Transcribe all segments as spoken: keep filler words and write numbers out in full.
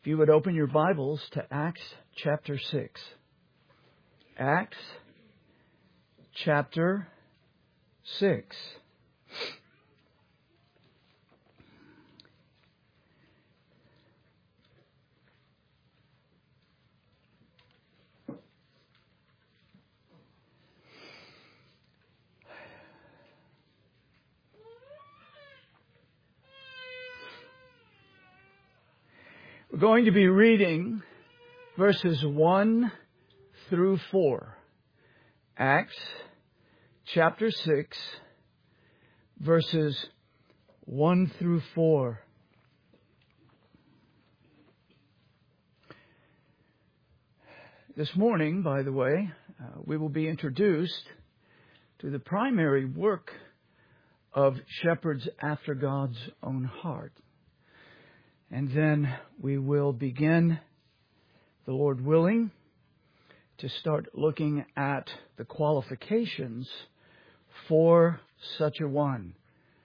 If you would open your Bibles to Acts chapter six. Acts chapter six. We're going to be reading verses one through four. Acts chapter six, verses one through four. This morning, by the way, uh, we will be introduced to the primary work of shepherds after God's own heart. And then we will begin, the Lord willing, to start looking at the qualifications for such a one.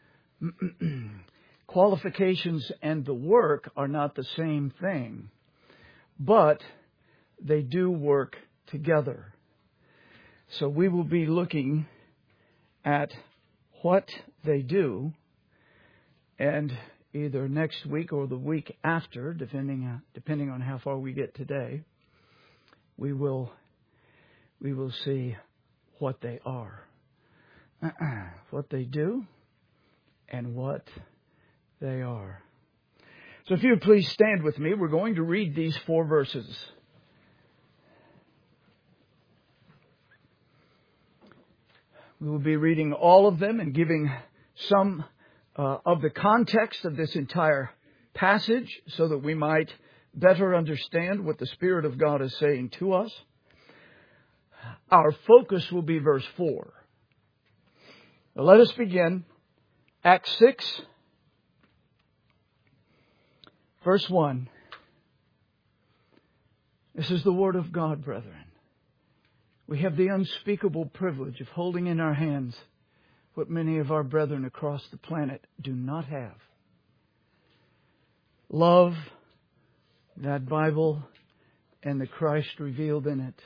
Qualifications and the work are not the same thing, but they do work together. So we will be looking at what they do, and either next week or the week after, depending depending on how far we get today, we will we will see what they are, what they do, and what they are. So if you would please stand with me, we're going to read these four verses. We will be reading all of them and giving some Uh, of the context of this entire passage so that we might better understand what the Spirit of God is saying to us. Our focus will be verse four. Now let us begin. Acts six, verse one. This is the Word of God, brethren. We have the unspeakable privilege of holding in our hands what many of our brethren across the planet do not have. Love, that Bible, and the Christ revealed in it.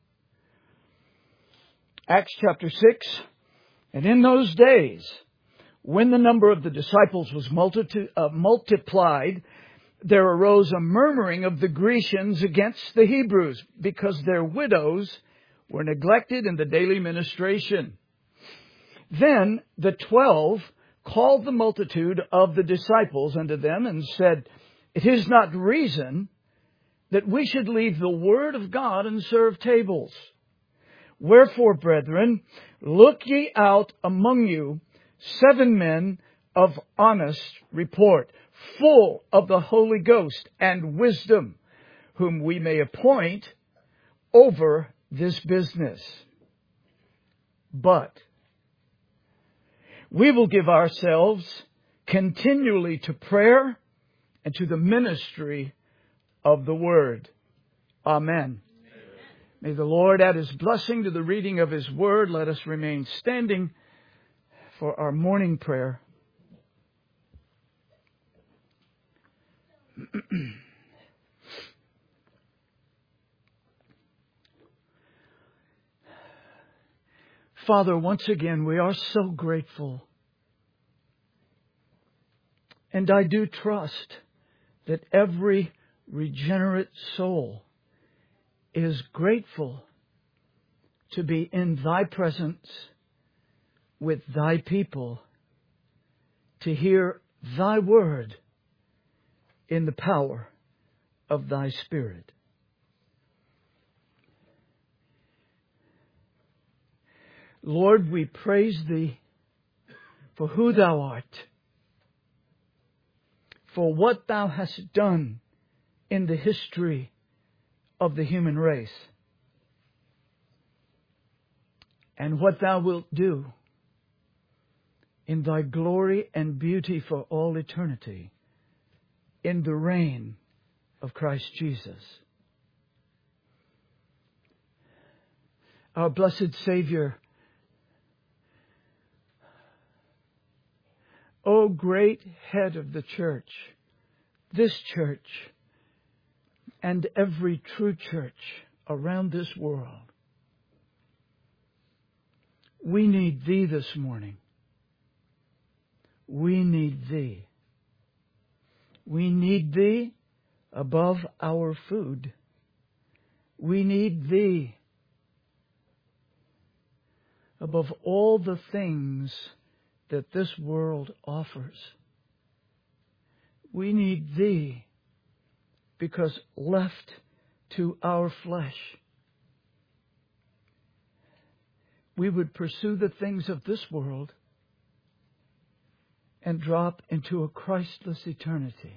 Acts chapter six. And in those days, when the number of the disciples was multi- uh, multiplied, there arose a murmuring of the Grecians against the Hebrews, because their widows were neglected in the daily ministration. Then the twelve called the multitude of the disciples unto them and said, It is not reason that we should leave the word of God and serve tables. Wherefore, brethren, look ye out among you seven men of honest report, full of the Holy Ghost and wisdom, whom we may appoint over this business. But we will give ourselves continually to prayer and to the ministry of the Word. Amen. Amen. May the Lord add His blessing to the reading of His Word. Let us remain standing for our morning prayer. Father, once again, we are so grateful. And I do trust that every regenerate soul is grateful to be in Thy presence with Thy people, to hear Thy word in the power of Thy Spirit. Lord, we praise Thee for who Thou art, for what Thou hast done in the history of the human race, and what Thou wilt do in Thy glory and beauty for all eternity in the reign of Christ Jesus. Our blessed Savior, O great head of the church, this church and every true church around this world. We need Thee this morning. We need Thee. We need Thee above our food. We need Thee above all the things that this world offers. We need Thee because left to our flesh, we would pursue the things of this world and drop into a Christless eternity.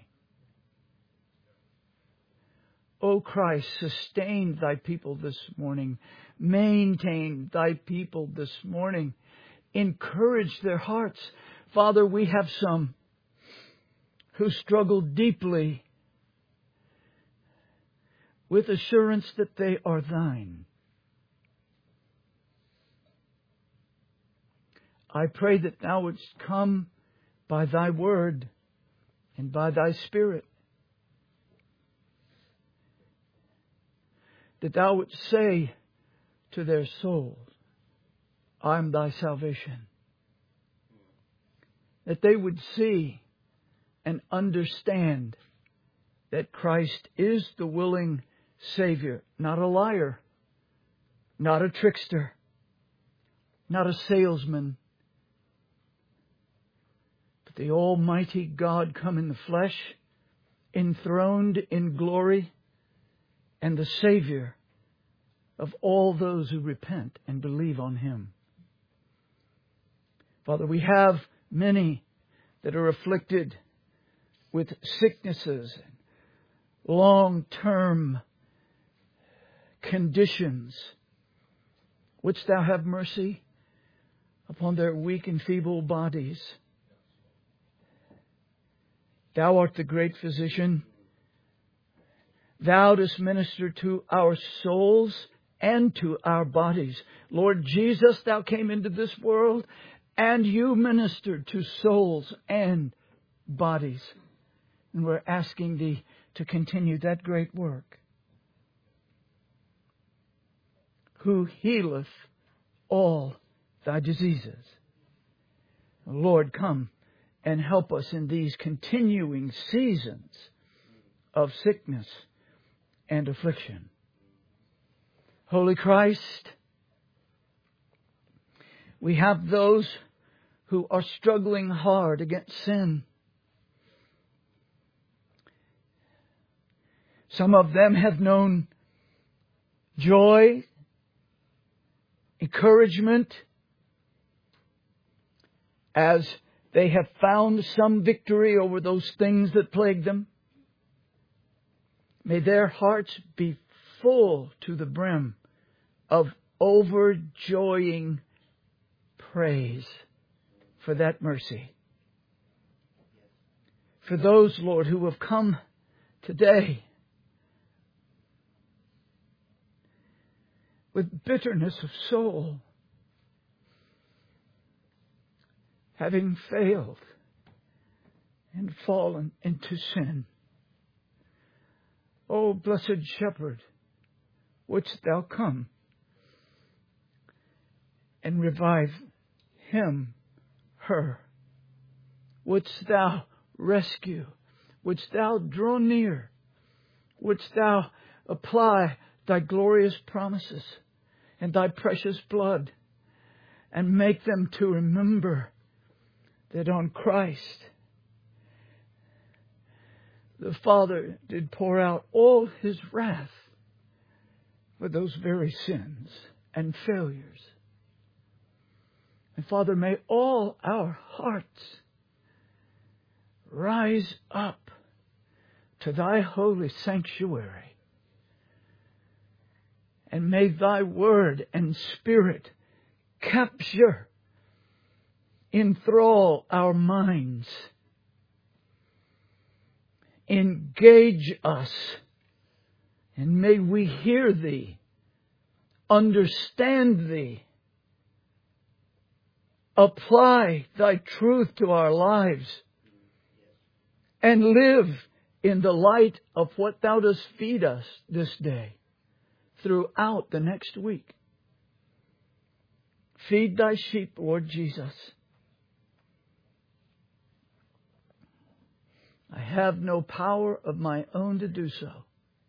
O Christ, sustain Thy people this morning. Maintain Thy people this morning. Encourage their hearts. Father, we have some who struggle deeply with assurance that they are Thine. I pray that Thou wouldst come by Thy word and by Thy Spirit, that Thou wouldst say to their souls, I am Thy salvation. That they would see and understand that Christ is the willing Savior, not a liar, not a trickster, not a salesman, but the Almighty God come in the flesh, enthroned in glory, and the Savior of all those who repent and believe on Him. Father, we have many that are afflicted with sicknesses, long-term conditions. Wouldst Thou have mercy upon their weak and feeble bodies? Thou art the great physician. Thou dost minister to our souls and to our bodies. Lord Jesus, Thou came into this world and You ministered to souls and bodies. And we're asking Thee to continue that great work. Who healeth all Thy diseases. Lord, come and help us in these continuing seasons of sickness and affliction. Holy Christ, we have those who are struggling hard against sin. Some of them have known joy, encouragement, as they have found some victory over those things that plague them. May their hearts be full to the brim of overjoying praise for that mercy. For those, Lord, who have come today with bitterness of soul, having failed and fallen into sin. O blessed Shepherd, wouldst Thou come and revive him, her? Wouldst Thou rescue? Wouldst Thou draw near? Wouldst Thou apply Thy glorious promises and Thy precious blood and make them to remember that on Christ the Father did pour out all His wrath for those very sins and failures. And Father, may all our hearts rise up to Thy holy sanctuary. And may Thy word and Spirit capture, enthrall our minds, engage us, and may we hear Thee, understand Thee, apply Thy truth to our lives, and live in the light of what Thou dost feed us this day throughout the next week. Feed Thy sheep, Lord Jesus. I have no power of my own to do so.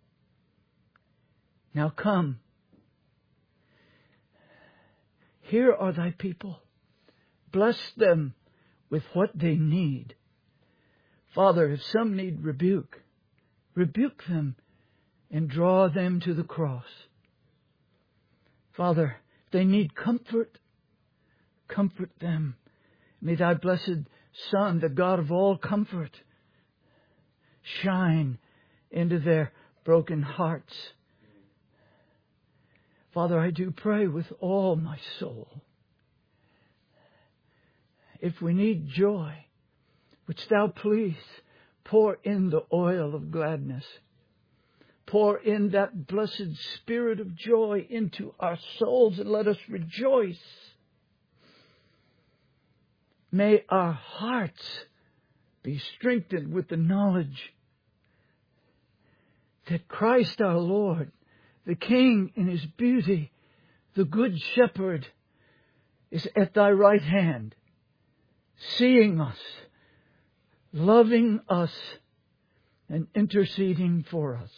Now come. Here are Thy people. Bless them with what they need. Father, if some need rebuke, rebuke them and draw them to the cross. Father, if they need comfort, comfort them. May Thy blessed Son, the God of all comfort, shine into their broken hearts. Father, I do pray with all my soul. If we need joy, which Thou please, pour in the oil of gladness. Pour in that blessed spirit of joy into our souls and let us rejoice. May our hearts be strengthened with the knowledge that Christ our Lord, the King in His beauty, the Good Shepherd, is at Thy right hand, seeing us, loving us, and interceding for us.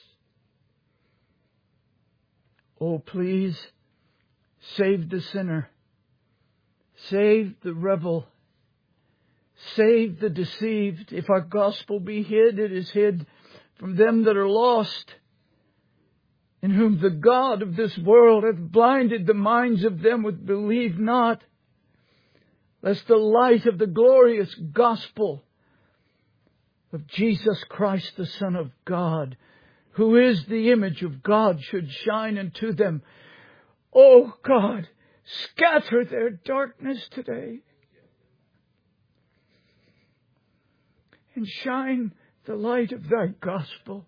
Oh, please save the sinner. Save the rebel. Save the deceived. If our gospel be hid, it is hid from them that are lost, in whom the God of this world hath blinded the minds of them which believe not, lest the light of the glorious gospel of Jesus Christ, the Son of God, who is the image of God, should shine into them. Oh God, scatter their darkness today and shine the light of Thy gospel.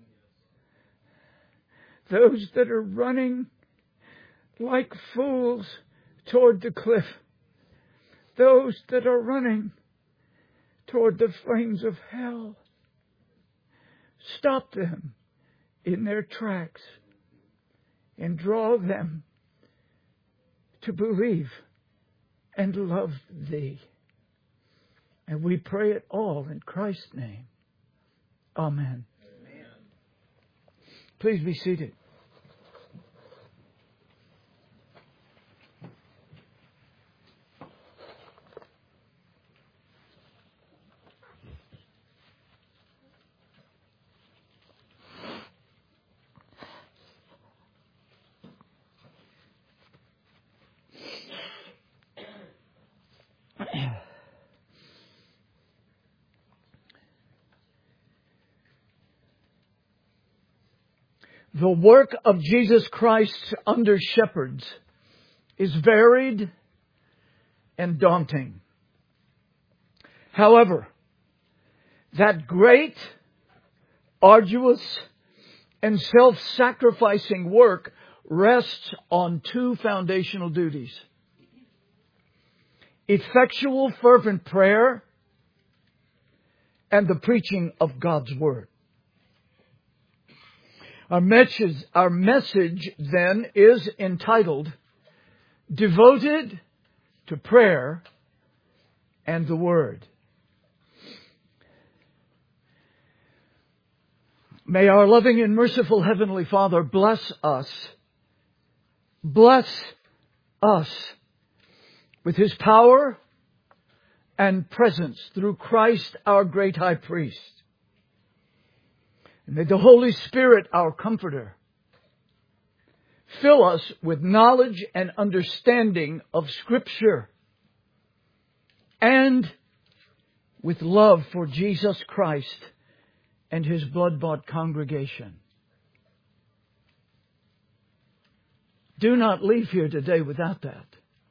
Those that are running like fools toward the cliff, those that are running toward the flames of hell, stop them in their tracks and draw them to believe and love Thee. And we pray it all in Christ's name. Amen. Amen. Please be seated. The work of Jesus Christ under shepherds is varied and daunting. However, that great, arduous, and self-sacrificing work rests on two foundational duties: effectual, fervent prayer and the preaching of God's Word. Our message, our message then is entitled, Devoted to Prayer and the Word. May our loving and merciful Heavenly Father bless us, bless us with His power and presence through Christ our great High Priest. And may the Holy Spirit, our Comforter, fill us with knowledge and understanding of Scripture and with love for Jesus Christ and His blood-bought congregation. Do not leave here today without that.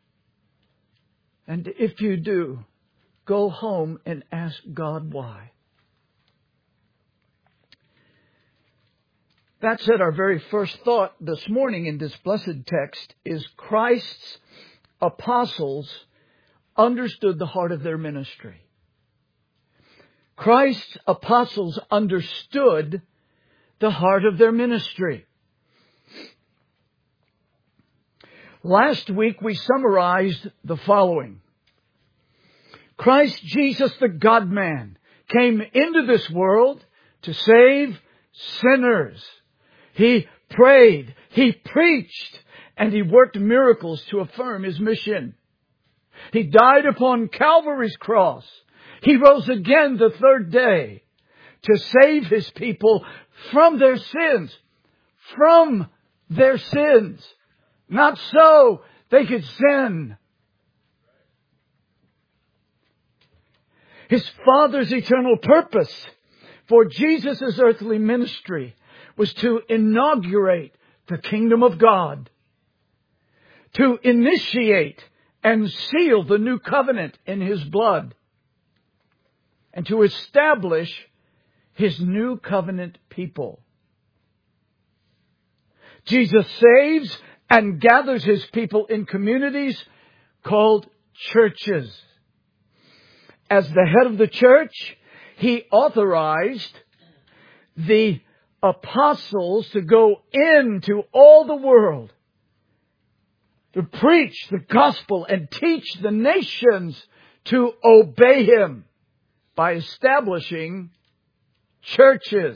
And if you do, go home and ask God why. That said, our very first thought this morning in this blessed text is Christ's apostles understood the heart of their ministry. Christ's apostles understood the heart of their ministry. Last week we summarized the following. Christ Jesus, the God-man, came into this world to save sinners. He prayed, He preached, and He worked miracles to affirm His mission. He died upon Calvary's cross. He rose again the third day to save His people from their sins. From their sins. Not so they could sin. His Father's eternal purpose for Jesus' earthly ministry was to inaugurate the kingdom of God, to initiate and seal the new covenant in His blood, and to establish His new covenant people. Jesus saves and gathers His people in communities called churches. As the head of the church, He authorized the apostles to go into all the world to preach the gospel and teach the nations to obey Him by establishing churches.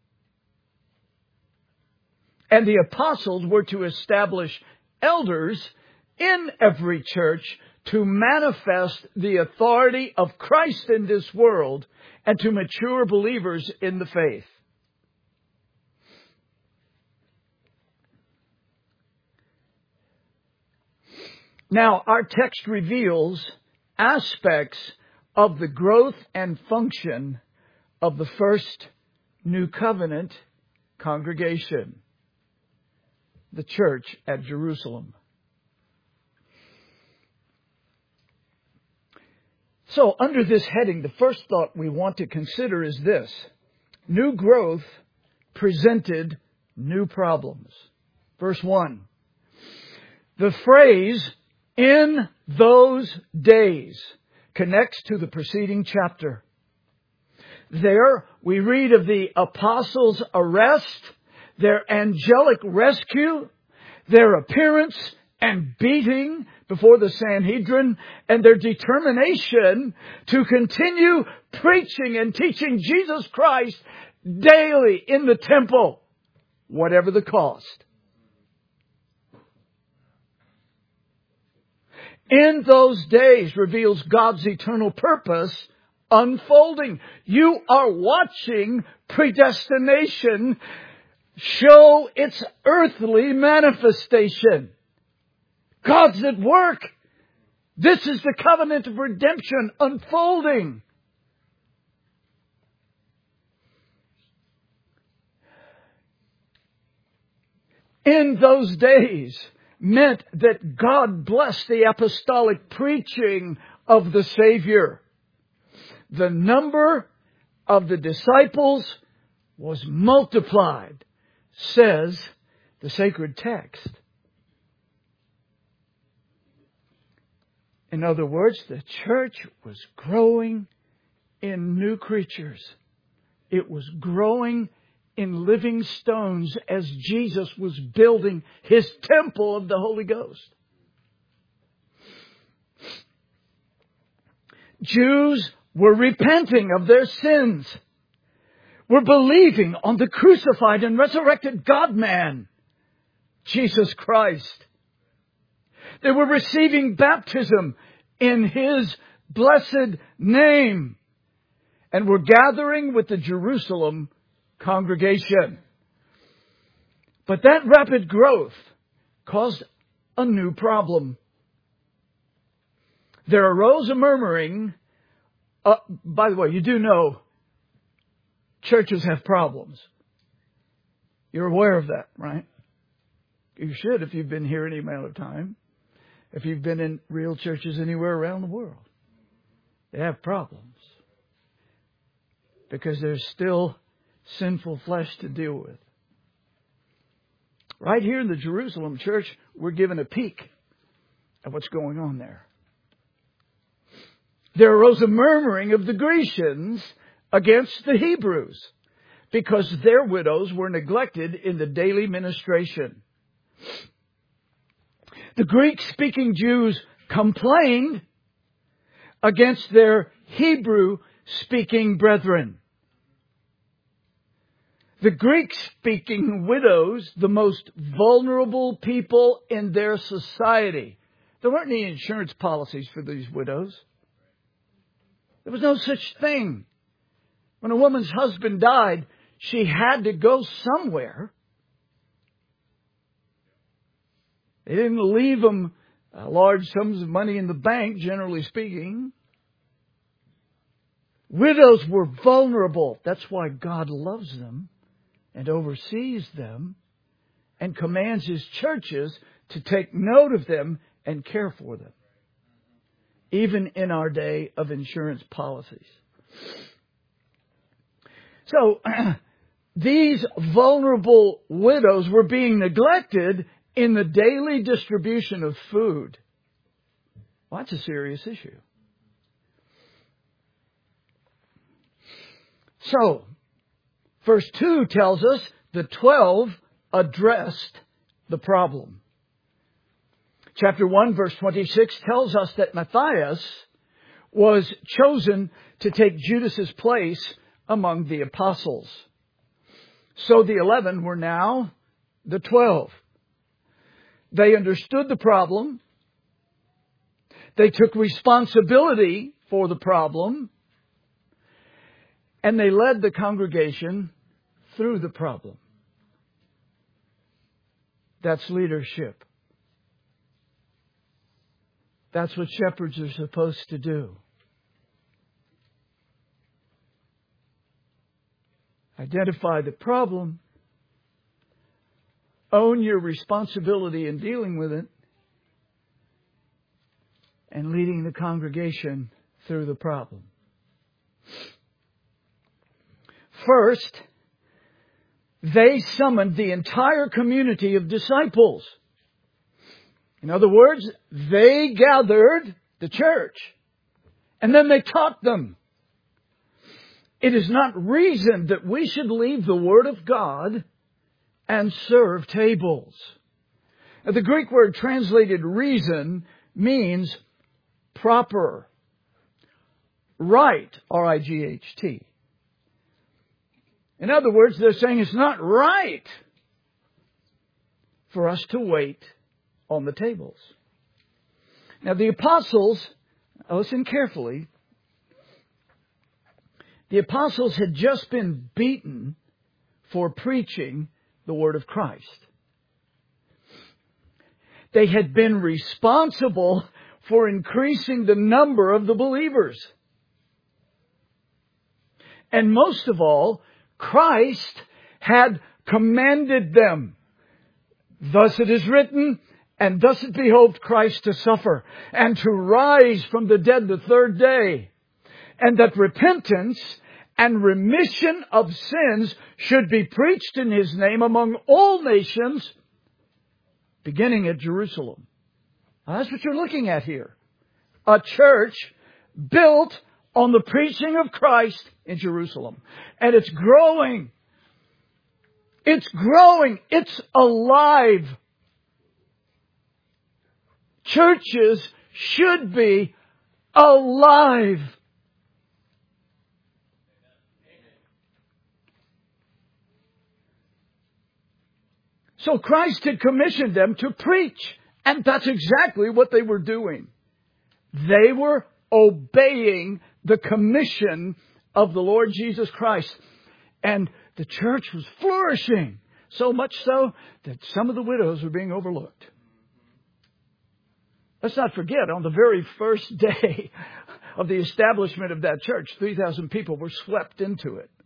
And the apostles were to establish elders in every church to manifest the authority of Christ in this world and to mature believers in the faith. Now, our text reveals aspects of the growth and function of the first New Covenant congregation, the church at Jerusalem. So, under this heading, the first thought we want to consider is this. New growth presented new problems. Verse one. The phrase, "in those days," connects to the preceding chapter. There, we read of the apostles' arrest, their angelic rescue, their appearance and beating before the Sanhedrin, and their determination to continue preaching and teaching Jesus Christ daily in the temple, whatever the cost. In those days reveals God's eternal purpose unfolding. You are watching predestination show its earthly manifestation. God's at work. This is the covenant of redemption unfolding. In those days meant that God blessed the apostolic preaching of the Savior. The number of the disciples was multiplied, says the sacred text. In other words, the church was growing in new creatures. It was growing in living stones as Jesus was building His temple of the Holy Ghost. Jews were repenting of their sins, were believing on the crucified and resurrected God-man, Jesus Christ. They were receiving baptism in His blessed name and were gathering with the Jerusalem congregation. But that rapid growth caused a new problem. There arose a murmuring. Uh, by the way, you do know churches have problems. You're aware of that, right? You should if you've been here any amount of time. If you've been in real churches anywhere around the world. They have problems. Because there's still sinful flesh to deal with. Right here in the Jerusalem church, we're given a peek of what's going on there. There arose a murmuring of the Grecians against the Hebrews because their widows were neglected in the daily ministration. The Greek-speaking Jews complained against their Hebrew-speaking brethren. The Greek-speaking widows, the most vulnerable people in their society. There weren't any insurance policies for these widows. There was no such thing. When a woman's husband died, she had to go somewhere. They didn't leave them uh, large sums of money in the bank, generally speaking. Widows were vulnerable. That's why God loves them and oversees them and commands His churches to take note of them and care for them, even in our day of insurance policies. So, these vulnerable widows were being neglected in the daily distribution of food. Well, that's a serious issue. So, verse two tells us the twelve addressed the problem. Chapter one, verse twenty-six tells us that Matthias was chosen to take Judas's place among the apostles. So the eleven were now the twelve. They understood the problem. They took responsibility for the problem. And they led the congregation through the problem. That's leadership. That's what shepherds are supposed to do. Identify the problem. Own your responsibility in dealing with it. And leading the congregation through the problem. First, they summoned the entire community of disciples. In other words, they gathered the church. And then they taught them. It is not reason that we should leave the Word of God and serve tables. Now, the Greek word translated reason means proper, right, R I G H T. In other words, they're saying it's not right for us to wait on the tables. Now, the apostles, listen carefully, the apostles had just been beaten for preaching the word of Christ. They had been responsible for increasing the number of the believers. And most of all, Christ had commanded them. Thus it is written, and thus it behoved Christ to suffer, and to rise from the dead the third day, and that repentance and remission of sins should be preached in His name among all nations, beginning at Jerusalem. Now, that's what you're looking at here. A church built on the preaching of Christ in Jerusalem. And it's growing. It's growing. It's alive. Churches should be alive. So Christ had commissioned them to preach. And that's exactly what they were doing. They were obeying the commission of the Lord Jesus Christ. And the church was flourishing. So much so that some of the widows were being overlooked. Let's not forget, on the very first day of the establishment of that church, three thousand people were swept into it.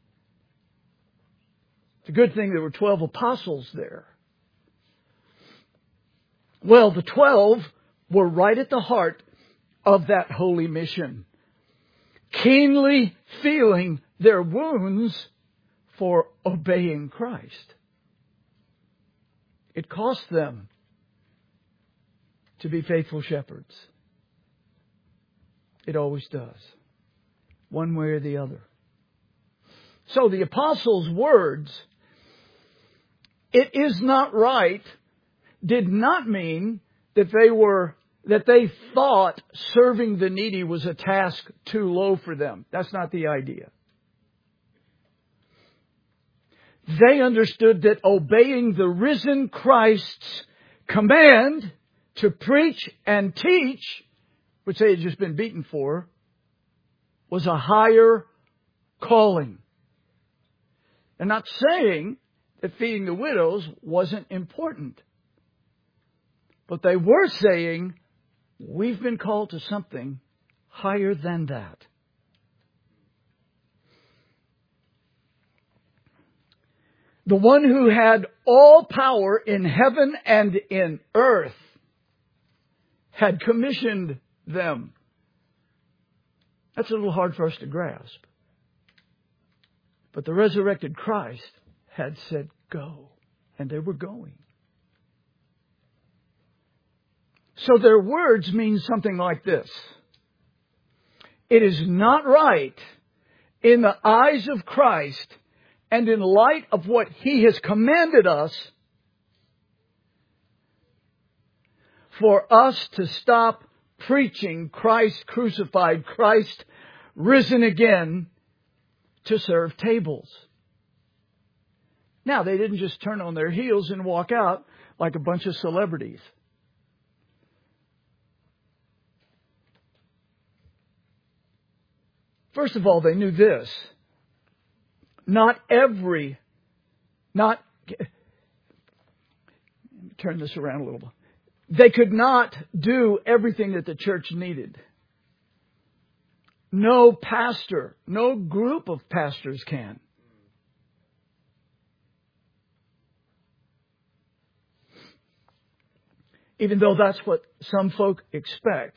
It's a good thing there were twelve apostles there. Well, the twelve were right at the heart of that holy mission, keenly feeling their wounds for obeying Christ. It cost them to be faithful shepherds. It always does, one way or the other. So the apostles' words, "it is not right," did not mean that they were, that they thought serving the needy was a task too low for them. That's not the idea. They understood that obeying the risen Christ's command to preach and teach, which they had just been beaten for, was a higher calling. They're not saying that feeding the widows wasn't important. But they were saying, we've been called to something higher than that. The one who had all power in heaven and in earth had commissioned them. That's a little hard for us to grasp. But the resurrected Christ had said, go. And they were going. So their words mean something like this. It is not right in the eyes of Christ and in light of what He has commanded us for us to stop preaching Christ crucified, Christ risen again to serve tables. Now, they didn't just turn on their heels and walk out like a bunch of celebrities. First of all, they knew this. Not every, not, let me turn this around a little bit. They could not do everything that the church needed. No pastor, no group of pastors can. Even though that's what some folk expect.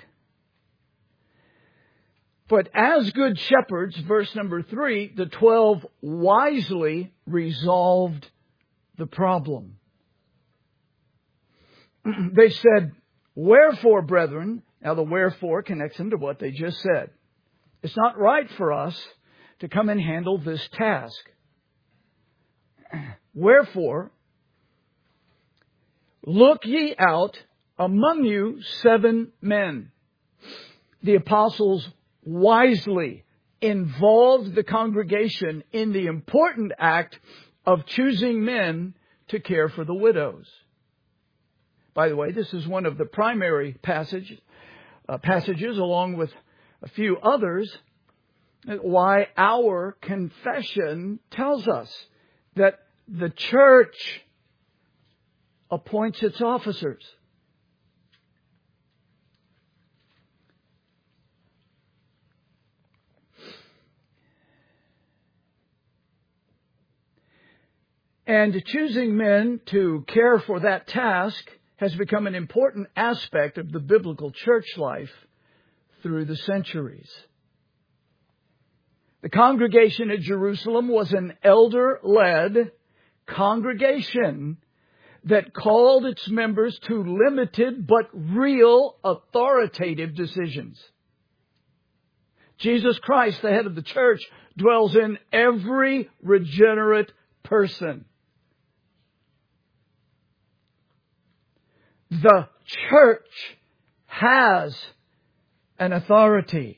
But as good shepherds, verse number three, the twelve wisely resolved the problem. They said, wherefore, brethren, now the wherefore connects them to what they just said. It's not right for us to come and handle this task. Wherefore, look ye out among you seven men. The apostles wisely involved the congregation in the important act of choosing men to care for the widows. By the way, this is one of the primary passage, uh, passages, along with a few others, why our confession tells us that the church appoints its officers. And choosing men to care for that task has become an important aspect of the biblical church life through the centuries. The congregation at Jerusalem was an elder-led congregation that called its members to limited but real authoritative decisions. Jesus Christ, the head of the church, dwells in every regenerate person. The church has an authority.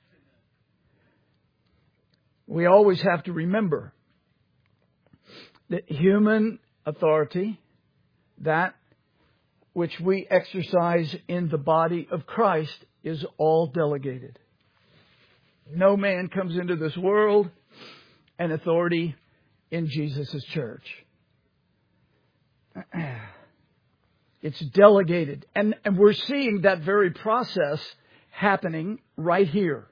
We always have to remember that human authority, that which we exercise in the body of Christ, is all delegated. No man comes into this world and authority in Jesus' church. It's delegated. And, and we're seeing that very process happening right here.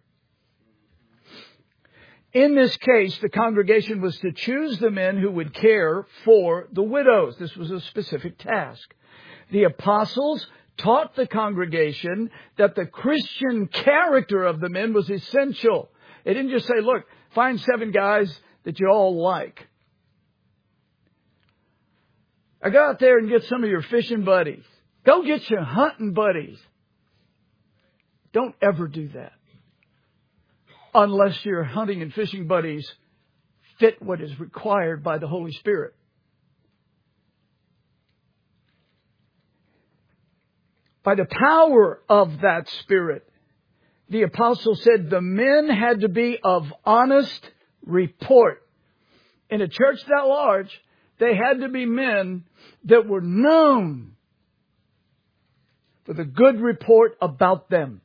In this case, the congregation was to choose the men who would care for the widows. This was a specific task. The apostles taught the congregation that the Christian character of the men was essential. They didn't just say, look, find seven guys that you all like. Or go out there and get some of your fishing buddies. Go get your hunting buddies. Don't ever do that. Unless your hunting and fishing buddies fit what is required by the Holy Spirit. By the power of that Spirit, the apostle said the men had to be of honest report. In a church that large, they had to be men that were known for the good report about them.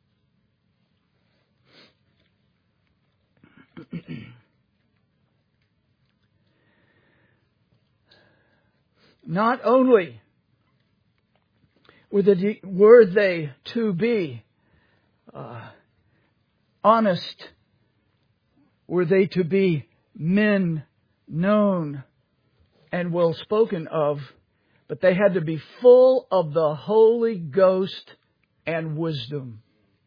Not only were they, were they to be uh, honest, were they to be men known and well spoken of, but they had to be full of the Holy Ghost and wisdom.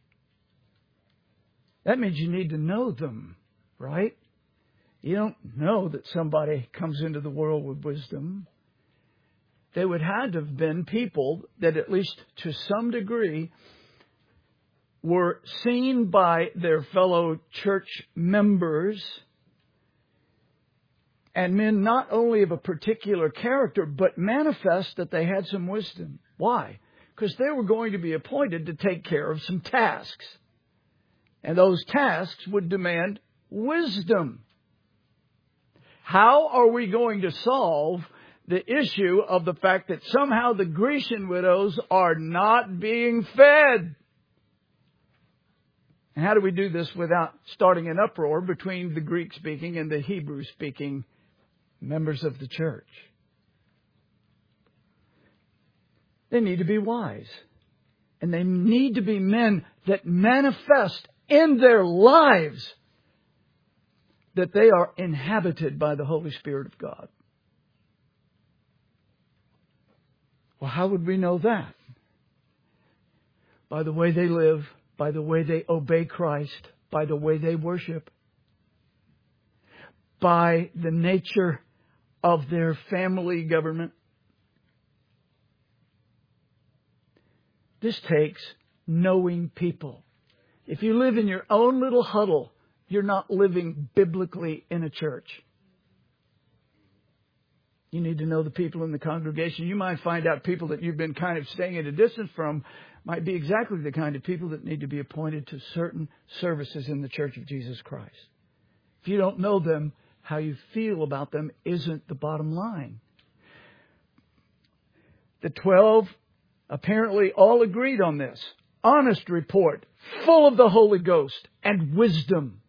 That means you need to know them, right? You don't know that somebody comes into the world with wisdom. They would have to have been people that, at least to some degree, were seen by their fellow church members, and men not only of a particular character, but manifest that they had some wisdom. Why? Because they were going to be appointed to take care of some tasks. And those tasks would demand wisdom. How are we going to solve the issue of the fact that somehow the Grecian widows are not being fed? And how do we do this without starting an uproar between the Greek-speaking and the Hebrew-speaking members of the church? They need to be wise. And they need to be men that manifest in their lives that they are inhabited by the Holy Spirit of God. Well, how would we know that? By the way they live, by the way they obey Christ, by the way they worship, by the nature of their family government. This takes knowing people. If you live in your own little huddle, you're not living biblically in a church. You need to know the people in the congregation. You might find out people that you've been kind of staying at a distance from might be exactly the kind of people that need to be appointed to certain services in the Church of Jesus Christ. If you don't know them, how you feel about them isn't the bottom line. The twelve apparently all agreed on this. Honest report, full of the Holy Ghost and wisdom.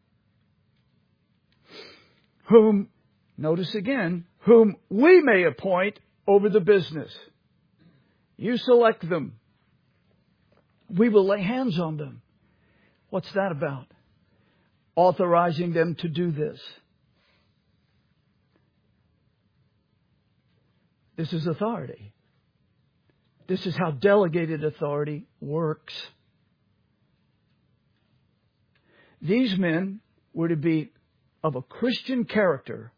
Whom, notice again, whom we may appoint over the business. You select them. We will lay hands on them. What's that about? Authorizing them to do this. This is authority. This is how delegated authority works. These men were to be of a Christian character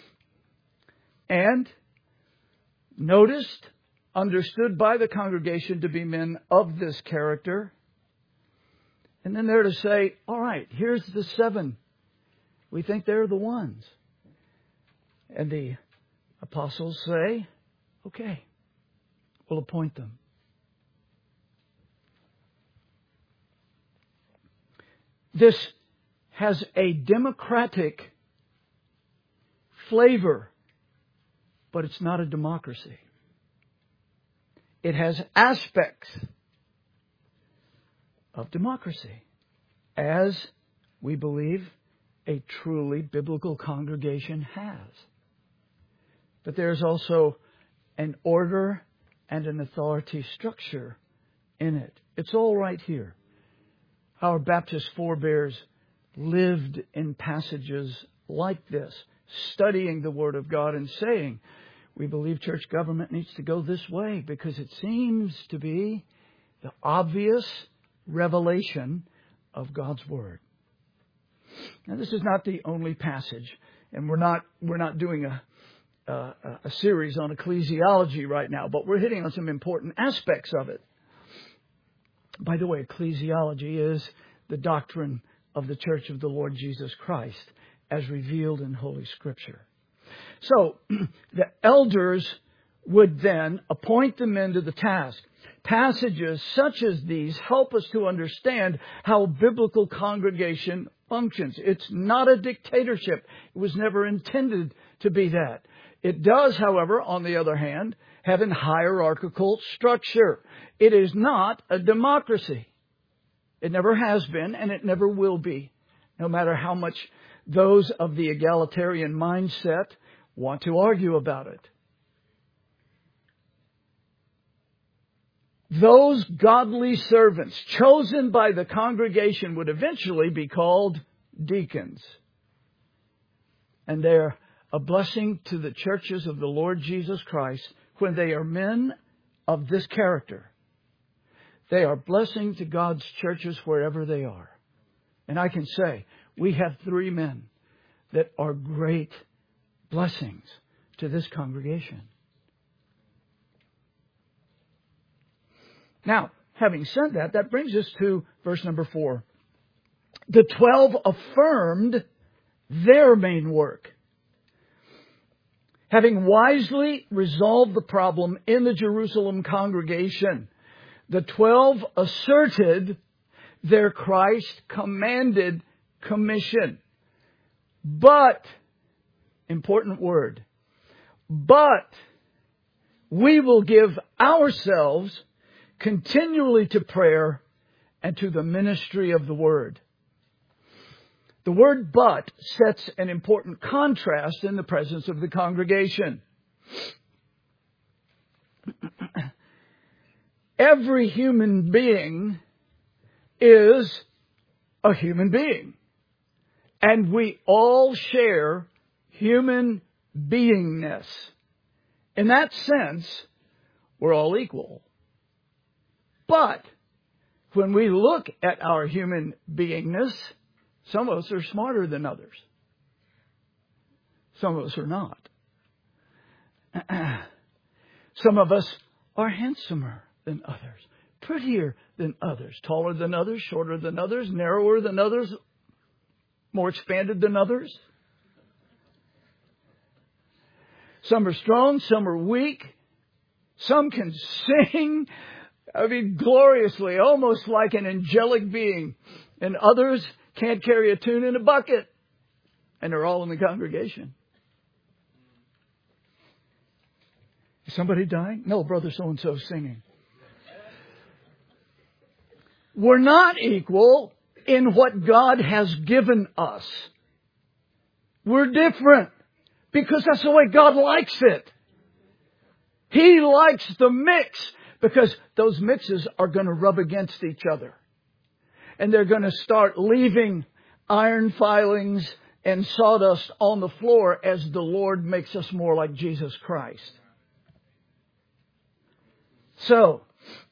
and noticed, understood by the congregation to be men of this character. And then they're to say, all right, here's the seven. We think they're the ones. And the apostles say, okay, we'll appoint them. This has a democratic flavor, but it's not a democracy. It has aspects of democracy, as we believe a truly biblical congregation has. But there's also an order and an authority structure in it. It's all right here. Our Baptist forebears lived in passages like this, studying the Word of God and saying, we believe church government needs to go this way because it seems to be the obvious revelation of God's Word. Now, this is not the only passage, and we're not we're not doing a uh, a series on ecclesiology right now, but we're hitting on some important aspects of it. By the way, ecclesiology is the doctrine of the Church of the Lord Jesus Christ. as revealed in Holy Scripture. So, the elders would then appoint the men to the task. Passages such as these help us to understand how biblical congregation functions. It's not a dictatorship. It was never intended to be that. It does, however, on the other hand, have a hierarchical structure. It is not a democracy. It never has been, and it never will be, no matter how much those of the egalitarian mindset want to argue about it. Those godly servants chosen by the congregation would eventually be called deacons. And they're a blessing to the churches of the Lord Jesus Christ when they are men of this character. They are blessing to God's churches wherever they are. And I can say, we have three men that are great blessings to this congregation. Now, having said that, that brings us to verse number four. The twelve affirmed their main work. Having wisely resolved the problem in the Jerusalem congregation, the twelve asserted their Christ-commanded commission. But, important word, but we will give ourselves continually to prayer and to the ministry of the word. The word but sets an important contrast in the presence of the congregation. Every human being is a human being. And we all share human beingness. In that sense, we're all equal. But when we look at our human beingness, some of us are smarter than others. Some of us are not. Some of us are handsomer than others, prettier than others, taller than others, shorter than others, narrower than others, more expanded than others. Some are strong, some are weak. Some can sing, I mean, gloriously, almost like an angelic being. And others can't carry a tune in a bucket. And they're all in the congregation. Is somebody dying? No, brother so-and-so singing. We're not equal in what God has given us. We're different because that's the way God likes it. He likes the mix because those mixes are going to rub against each other. And they're going to start leaving iron filings and sawdust on the floor as the Lord makes us more like Jesus Christ. So,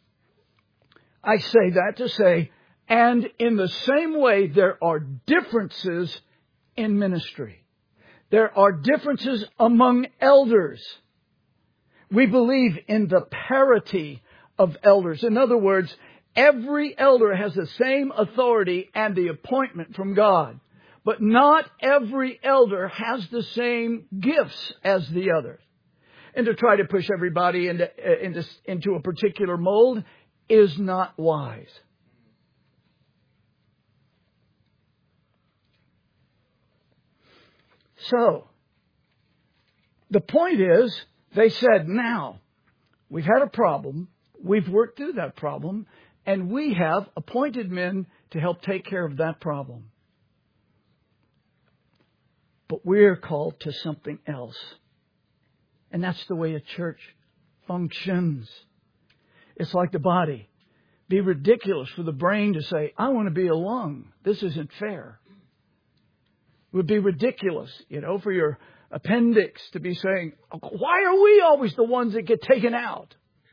I say that to say, and in the same way, there are differences in ministry. There are differences among elders. We believe in the parity of elders. In other words, every elder has the same authority and the appointment from God. But not every elder has the same gifts as the others. And to try to push everybody into, into, into a particular mold is not wise. So, the point is, they said, now, we've had a problem, we've worked through that problem, and we have appointed men to help take care of that problem. But we're called to something else. And that's the way a church functions. It's like the body. It'd be ridiculous for the brain to say, I want to be a lung. This isn't fair. It would be ridiculous, you know, for your appendix to be saying, why are we always the ones that get taken out?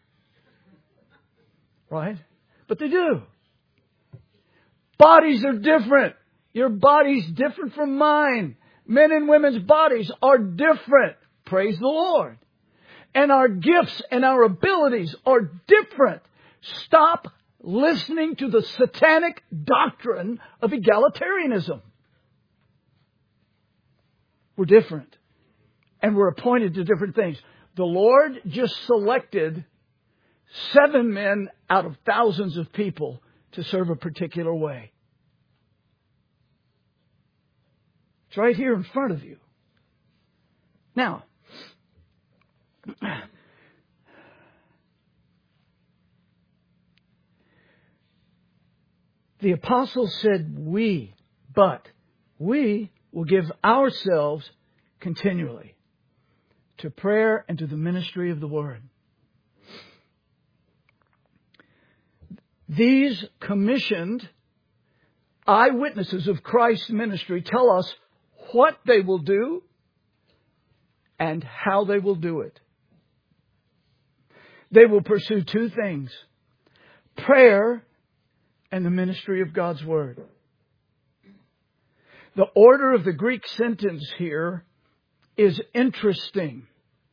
Right? But they do. Bodies are different. Your body's different from mine. Men and women's bodies are different. Praise the Lord. And our gifts and our abilities are different. Stop listening to the satanic doctrine of egalitarianism. were different and were appointed to different things. The Lord just selected seven men out of thousands of people to serve a particular way. It's right here in front of you. Now, the apostles said we, but we will give ourselves continually to prayer and to the ministry of the Word. These commissioned eyewitnesses of Christ's ministry tell us what they will do and how they will do it. They will pursue two things: prayer and the ministry of God's Word. The order of the Greek sentence here is interesting.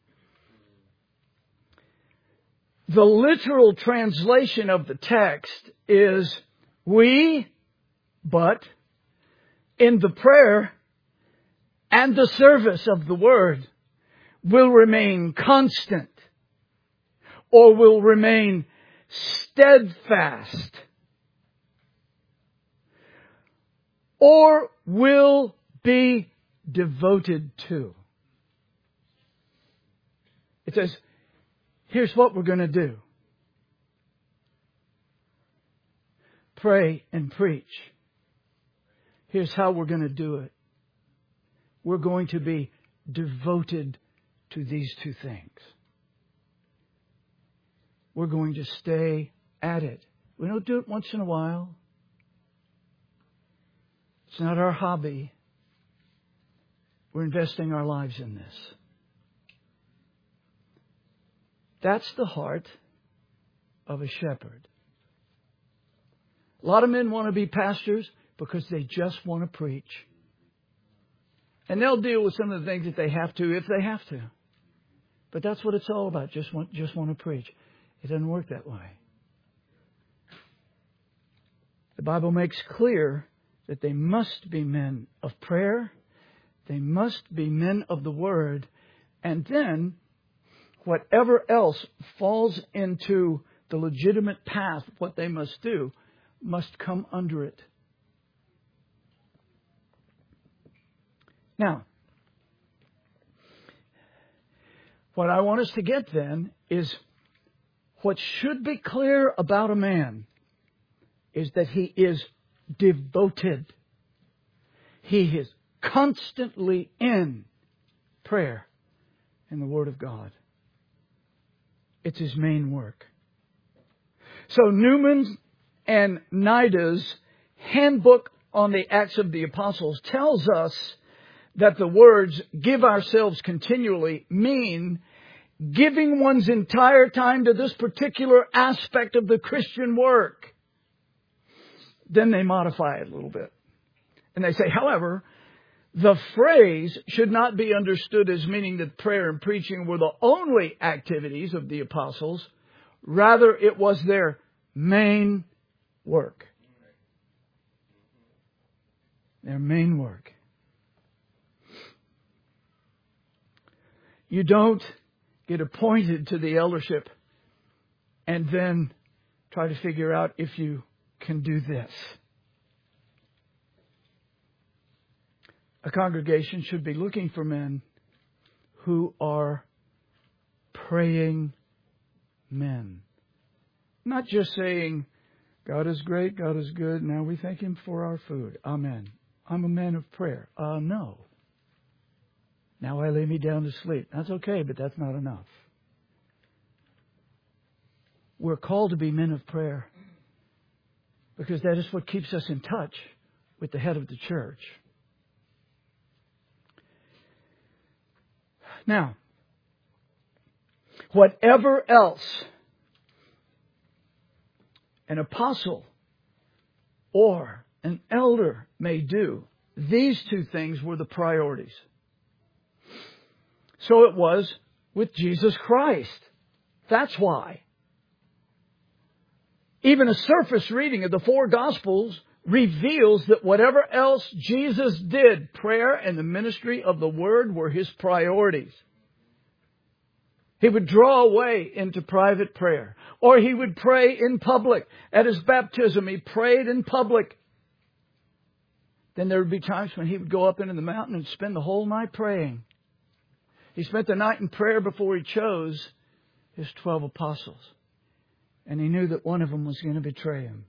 The literal translation of the text is we, but in the prayer and the service of the Word will remain constant or will remain steadfast or will be devoted to. It says, here's what we're going to do. Pray and preach. Here's how we're going to do it. We're going to be devoted to these two things. We're going to stay at it. We don't do it once in a while. It's not our hobby. We're investing our lives in this. That's the heart of a shepherd. A lot of men want to be pastors because they just want to preach. And they'll deal with some of the things that they have to if they have to. But that's what it's all about. Just want, just want to preach. It doesn't work that way. The Bible makes clear that they must be men of prayer. They must be men of the Word. And then whatever else falls into the legitimate path, what they must do, must come under it. Now, what I want us to get then is what should be clear about a man is that he is devoted. He is constantly in prayer and the Word of God. It's his main work. So Newman and Nida's handbook on the Acts of the Apostles tells us that the words "give ourselves continually" mean giving one's entire time to this particular aspect of the Christian work. Then they modify it a little bit. And they say, however, the phrase should not be understood as meaning that prayer and preaching were the only activities of the apostles. Rather, it was their main work. Their main work. You don't get appointed to the eldership and then try to figure out if you can do this. A congregation should be looking for men who are praying men. Not just saying, God is great, God is good, now we thank Him for our food. Amen. I'm a man of prayer. Uh, no. Now I lay me down to sleep. That's okay, but that's not enough. We're called to be men of prayer because that is what keeps us in touch with the head of the church. Now, whatever else an apostle or an elder may do, these two things were the priorities. So it was with Jesus Christ. That's why. Even a surface reading of the four Gospels reveals that whatever else Jesus did, prayer and the ministry of the Word were His priorities. He would draw away into private prayer. Or He would pray in public. At His baptism, He prayed in public. Then there would be times when He would go up into the mountain and spend the whole night praying. He spent the night in prayer before He chose His twelve apostles. And He knew that one of them was going to betray Him.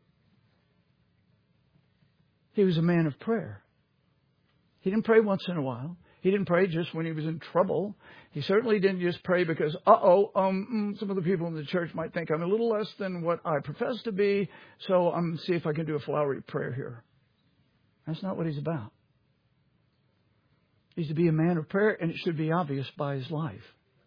He was a man of prayer. He didn't pray once in a while. He didn't pray just when He was in trouble. He certainly didn't just pray because, uh-oh, um, some of the people in the church might think I'm a little less than what I profess to be, so I'm going to see if I can do a flowery prayer here. That's not what He's about. He's to be a man of prayer, and it should be obvious by His life.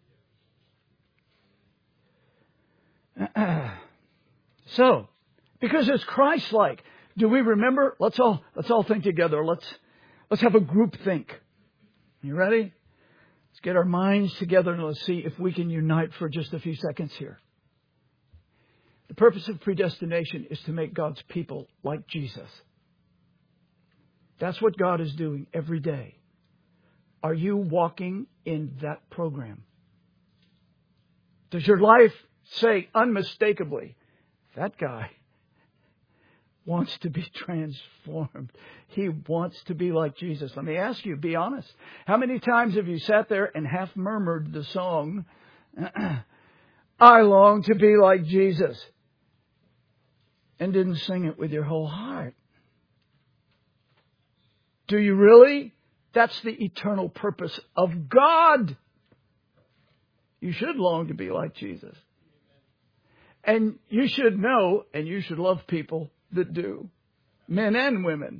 So, because it's Christ-like, do we remember? Let's all let's all think together. Let's let's have a group think. You ready? Let's get our minds together and let's see if we can unite for just a few seconds here. The purpose of predestination is to make God's people like Jesus. That's what God is doing every day. Are you walking in that program? Does your life say unmistakably, that guy wants to be transformed. He wants to be like Jesus. Let me ask you, be honest. How many times have you sat there and half murmured the song, I long to be like Jesus, and didn't sing it with your whole heart? Do you really? That's the eternal purpose of God. You should long to be like Jesus. And you should know, and you should love people that do. Men and women.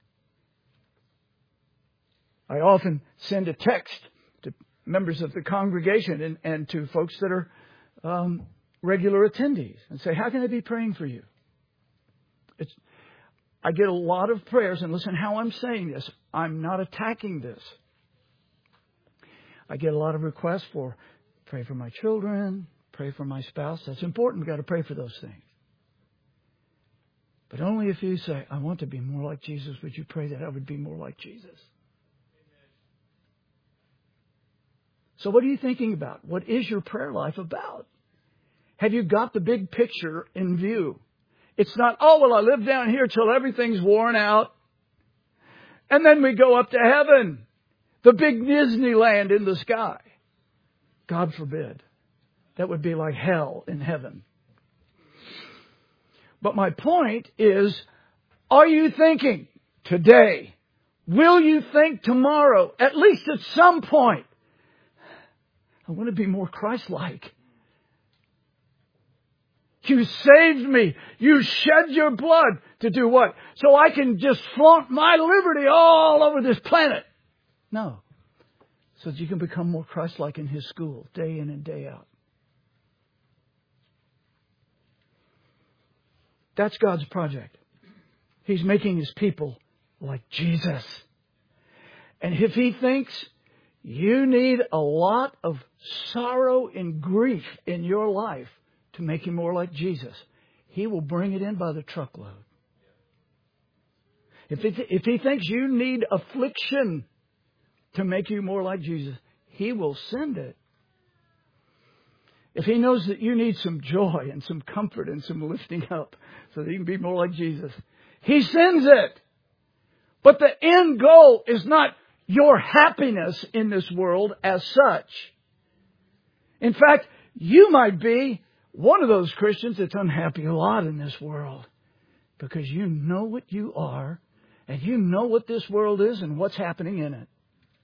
I often send a text to members of the congregation and, and to folks that are um, regular attendees and say, how can I be praying for you? It's, I get a lot of prayers, and listen how I'm saying this. I'm not attacking this. I get a lot of requests for pray for my children, pray for my spouse. That's important. We've got to pray for those things. But only if you say, I want to be more like Jesus, would you pray that I would be more like Jesus? So what are you thinking about? What is your prayer life about? Have you got the big picture in view? It's not, oh, well, I live down here till everything's worn out. And then we go up to heaven. The big Disneyland in the sky. God forbid. That would be like hell in heaven. But my point is, are you thinking today? Will you think tomorrow, at least at some point, I want to be more Christ-like. You saved me. You shed your blood to do what? So I can just flaunt my liberty all over this planet. No. So that you can become more Christ-like in His school, day in and day out. That's God's project. He's making His people like Jesus. And if He thinks you need a lot of sorrow and grief in your life to make you more like Jesus, He will bring it in by the truckload. If, it, if He thinks you need affliction to make you more like Jesus, He will send it. If He knows that you need some joy and some comfort and some lifting up so that you can be more like Jesus, He sends it. But the end goal is not your happiness in this world as such. In fact, you might be one of those Christians that's unhappy a lot in this world because you know what you are and you know what this world is and what's happening in it.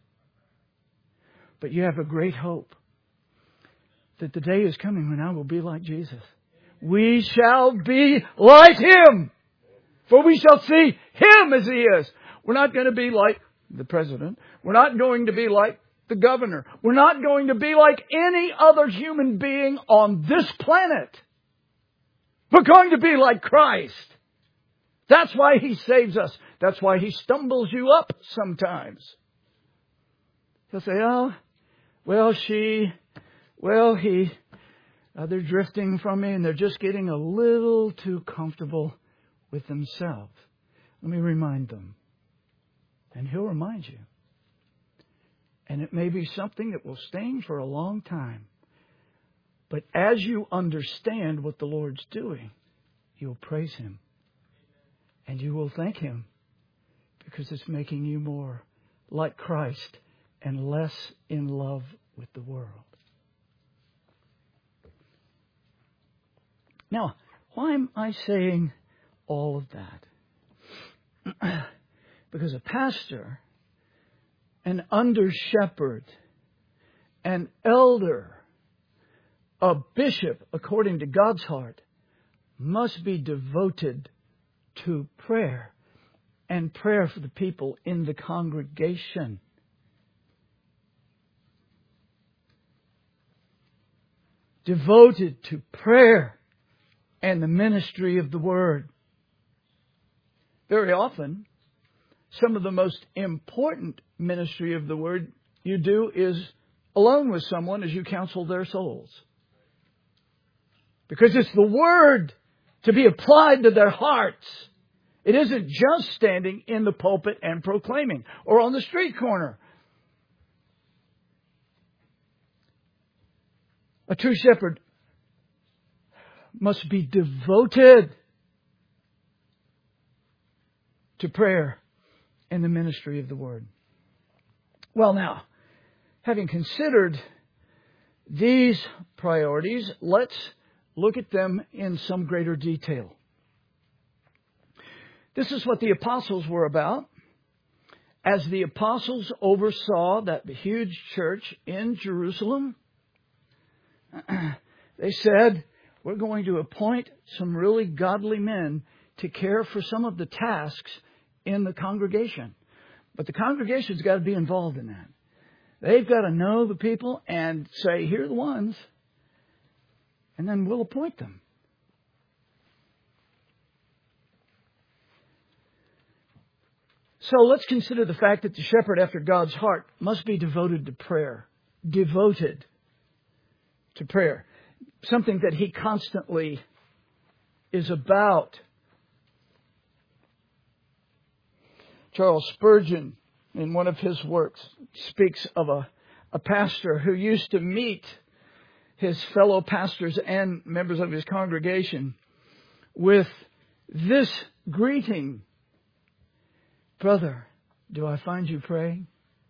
But you have a great hope that the day is coming when I will be like Jesus. We shall be like Him, for we shall see Him as He is. We're not going to be like the president. We're not going to be like the governor. We're not going to be like any other human being on this planet. We're going to be like Christ. That's why He saves us. That's why He stumbles you up sometimes. He'll say, oh, well, she... Well, he, uh, they're drifting from me and they're just getting a little too comfortable with themselves. Let me remind them. And He'll remind you. And it may be something that will sting for a long time. But as you understand what the Lord's doing, you'll praise Him. And you will thank Him. Because it's making you more like Christ and less in love with the world. Now, why am I saying all of that? Because a pastor, an under-shepherd, an elder, a bishop, according to God's heart, must be devoted to prayer and prayer for the people in the congregation. Devoted to prayer and the ministry of the Word. Very often, some of the most important ministry of the Word you do is alone with someone as you counsel their souls. Because it's the Word to be applied to their hearts. It isn't just standing in the pulpit and proclaiming or on the street corner. A true shepherd must be devoted to prayer and the ministry of the Word. Well, now, having considered these priorities, let's look at them in some greater detail. This is what the apostles were about. As the apostles oversaw that huge church in Jerusalem, they said, we're going to appoint some really godly men to care for some of the tasks in the congregation. But the congregation's got to be involved in that. They've got to know the people and say, here are the ones. And then we'll appoint them. So let's consider the fact that the shepherd after God's heart must be devoted to prayer. Devoted to prayer. Something that he constantly is about. Charles Spurgeon, in one of his works, speaks of a, a pastor who used to meet his fellow pastors and members of his congregation with this greeting. Brother, do I find you praying?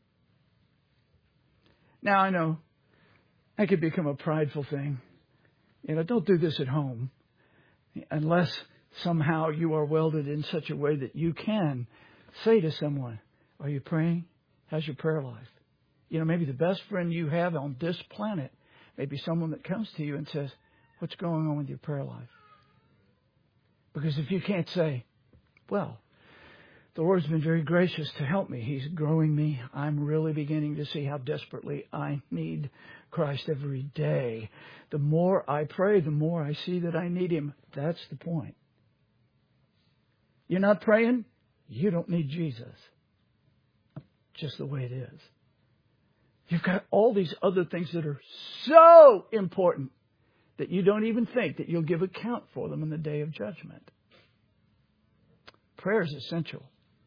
Now, I know that could become a prideful thing. You know, don't do this at home unless somehow you are welded in such a way that you can say to someone, are you praying? How's your prayer life? You know, maybe the best friend you have on this planet may be someone that comes to you and says, what's going on with your prayer life? Because if you can't say, well, the Lord's been very gracious to help me. He's growing me. I'm really beginning to see how desperately I need Christ every day. The more I pray, the more I see that I need Him. That's the point. You're not praying? You don't need Jesus. Just the way it is. You've got all these other things that are so important that you don't even think that you'll give account for them in the day of judgment. Prayer is essential.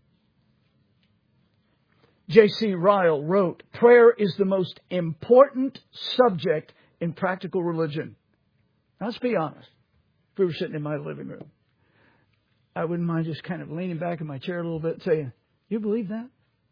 J C Ryle wrote, prayer is the most important subject in practical religion. Now, let's be honest. If we were sitting in my living room, I wouldn't mind just kind of leaning back in my chair a little bit and saying, you believe that?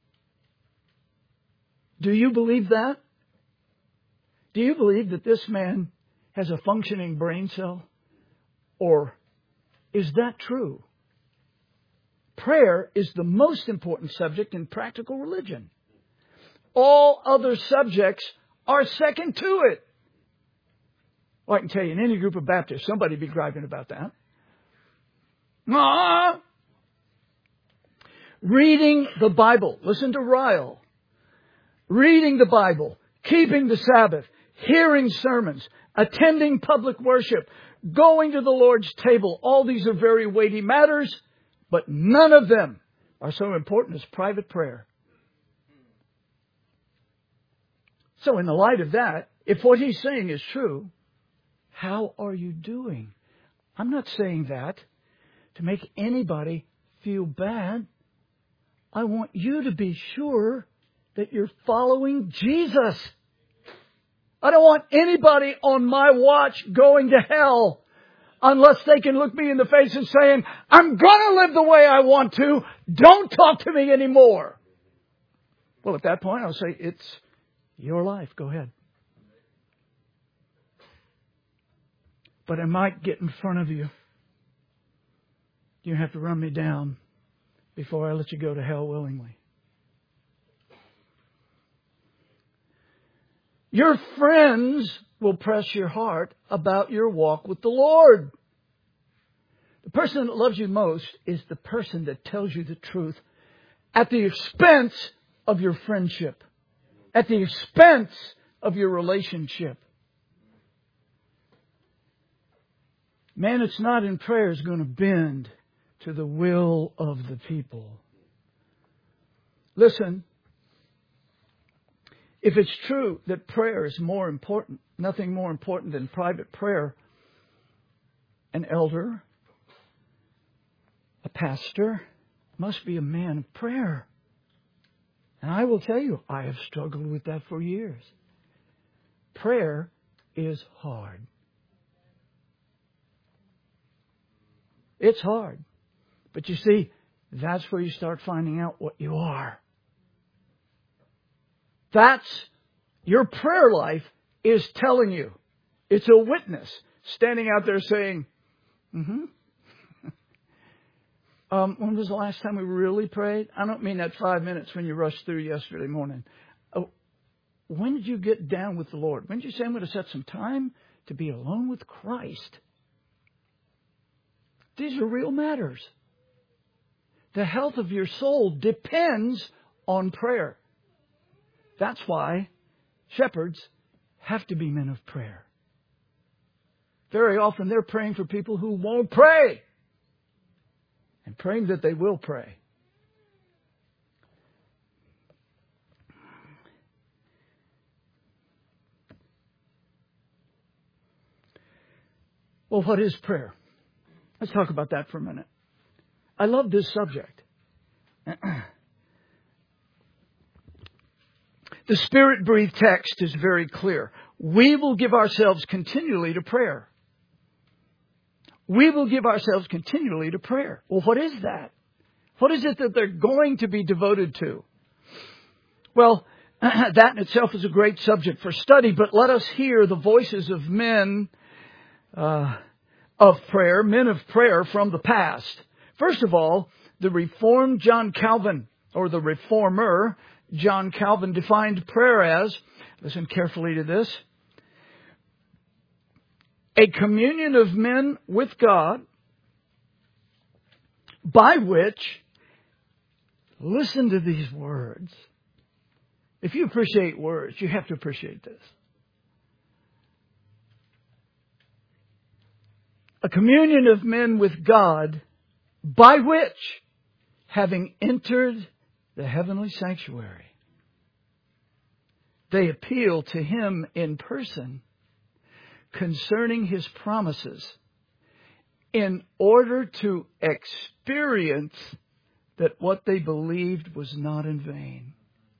Do you believe that? Do you believe that this man has a functioning brain cell? Or is that true? Prayer is the most important subject in practical religion. All other subjects are second to it. Well, I can tell you, in any group of Baptists, somebody would be griping about that. Ah! Reading the Bible. Listen to Ryle. Reading the Bible, keeping the Sabbath, hearing sermons, attending public worship, going to the Lord's table. All these are very weighty matters, but none of them are so important as private prayer. So in the light of that, if what he's saying is true, how are you doing? I'm not saying that to make anybody feel bad. I want you to be sure that you're following Jesus. I don't want anybody on my watch going to hell unless they can look me in the face and saying, I'm going to live the way I want to. Don't talk to me anymore. Well, at that point, I'll say, it's your life. Go ahead. But I might get in front of you. You have to run me down before I let you go to hell willingly. Your friends will press your heart about your walk with the Lord. The person that loves you most is the person that tells you the truth at the expense of your friendship, at the expense of your relationship. Man, it's not in prayer is going to bend to the will of the people. Listen, if it's true that prayer is more important, nothing more important than private prayer, an elder, a pastor, must be a man of prayer. And I will tell you, I have struggled with that for years. Prayer is hard. It's hard. But you see, that's where you start finding out what you are. That's, your prayer life is telling you. It's a witness standing out there saying, mm-hmm. um, when was the last time we really prayed? I don't mean that five minutes when you rushed through yesterday morning. Oh, when did you get down with the Lord? When did you say I'm going to set some time to be alone with Christ? These are real matters. The health of your soul depends on prayer. That's why shepherds have to be men of prayer. Very often they're praying for people who won't pray and praying that they will pray. Well, what is prayer? Let's talk about that for a minute. I love this subject. The Spirit-breathed text is very clear. We will give ourselves continually to prayer. We will give ourselves continually to prayer. Well, what is that? What is it that they're going to be devoted to? Well, that in itself is a great subject for study, but let us hear the voices of men uh, of prayer, men of prayer from the past. First of all, the Reformed John Calvin, or the Reformer John Calvin, defined prayer as, listen carefully to this, a communion of men with God by which, listen to these words. If you appreciate words, you have to appreciate this. A communion of men with God by which, having entered the heavenly sanctuary, they appeal to Him in person concerning His promises in order to experience that what they believed was not in vain.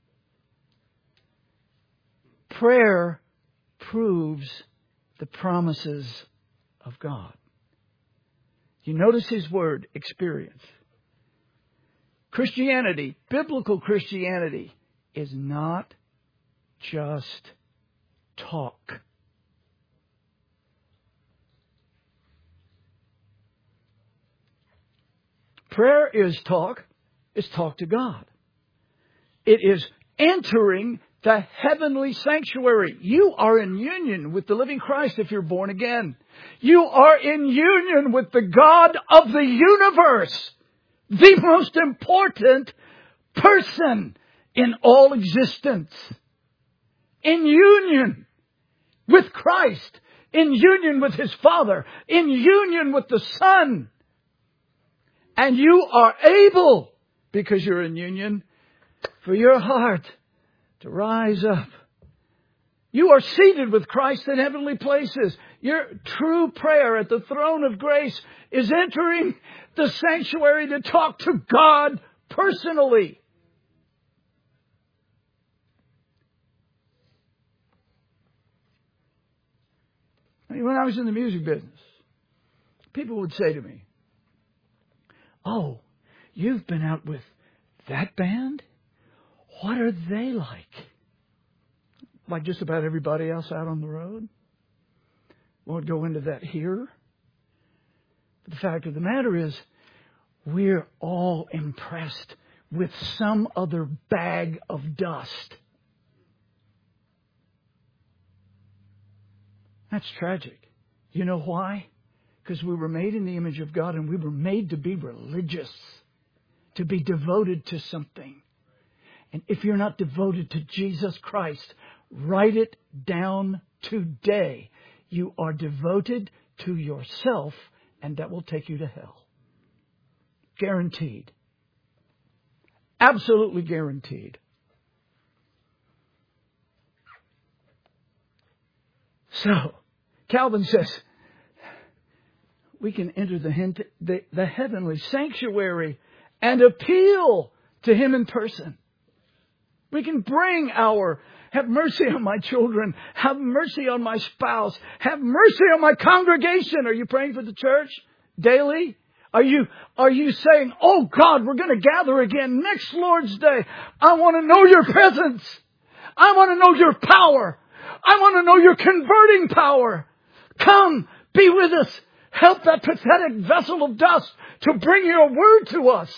Prayer proves the promises of God. You notice His word, experience. Christianity, biblical Christianity, is not just talk. Prayer is talk. It's talk to God. It is entering the heavenly sanctuary. You are in union with the living Christ if you're born again. You are in union with the God of the universe, the most important person in all existence. In union with Christ, in union with His Father, in union with the Son. And you are able, because you're in union, for your heart to rise up You are seated with Christ in heavenly places. Your true prayer at the throne of grace is entering the sanctuary to talk to God personally. I mean, when I was in the music business, people would say to me, "Oh, you've been out with that band? What are they like?" Like just about everybody else out on the road. Won't go into that here. But the fact of the matter is, we're all impressed with some other bag of dust. That's tragic. You know why? Because we were made in the image of God and we were made to be religious, to be devoted to something. And if you're not devoted to Jesus Christ, write it down today. You are devoted to yourself, and that will take you to hell. Guaranteed. Absolutely guaranteed. So, Calvin says, we can enter the, the, the heavenly sanctuary and appeal to Him in person. We can bring our, have mercy on my children, have mercy on my spouse, have mercy on my congregation. Are you praying for the church daily? Are you, are you saying, "Oh God, we're going to gather again next Lord's Day. I want to know your presence. I want to know your power. I want to know your converting power. Come, be with us. Help that pathetic vessel of dust to bring your word to us."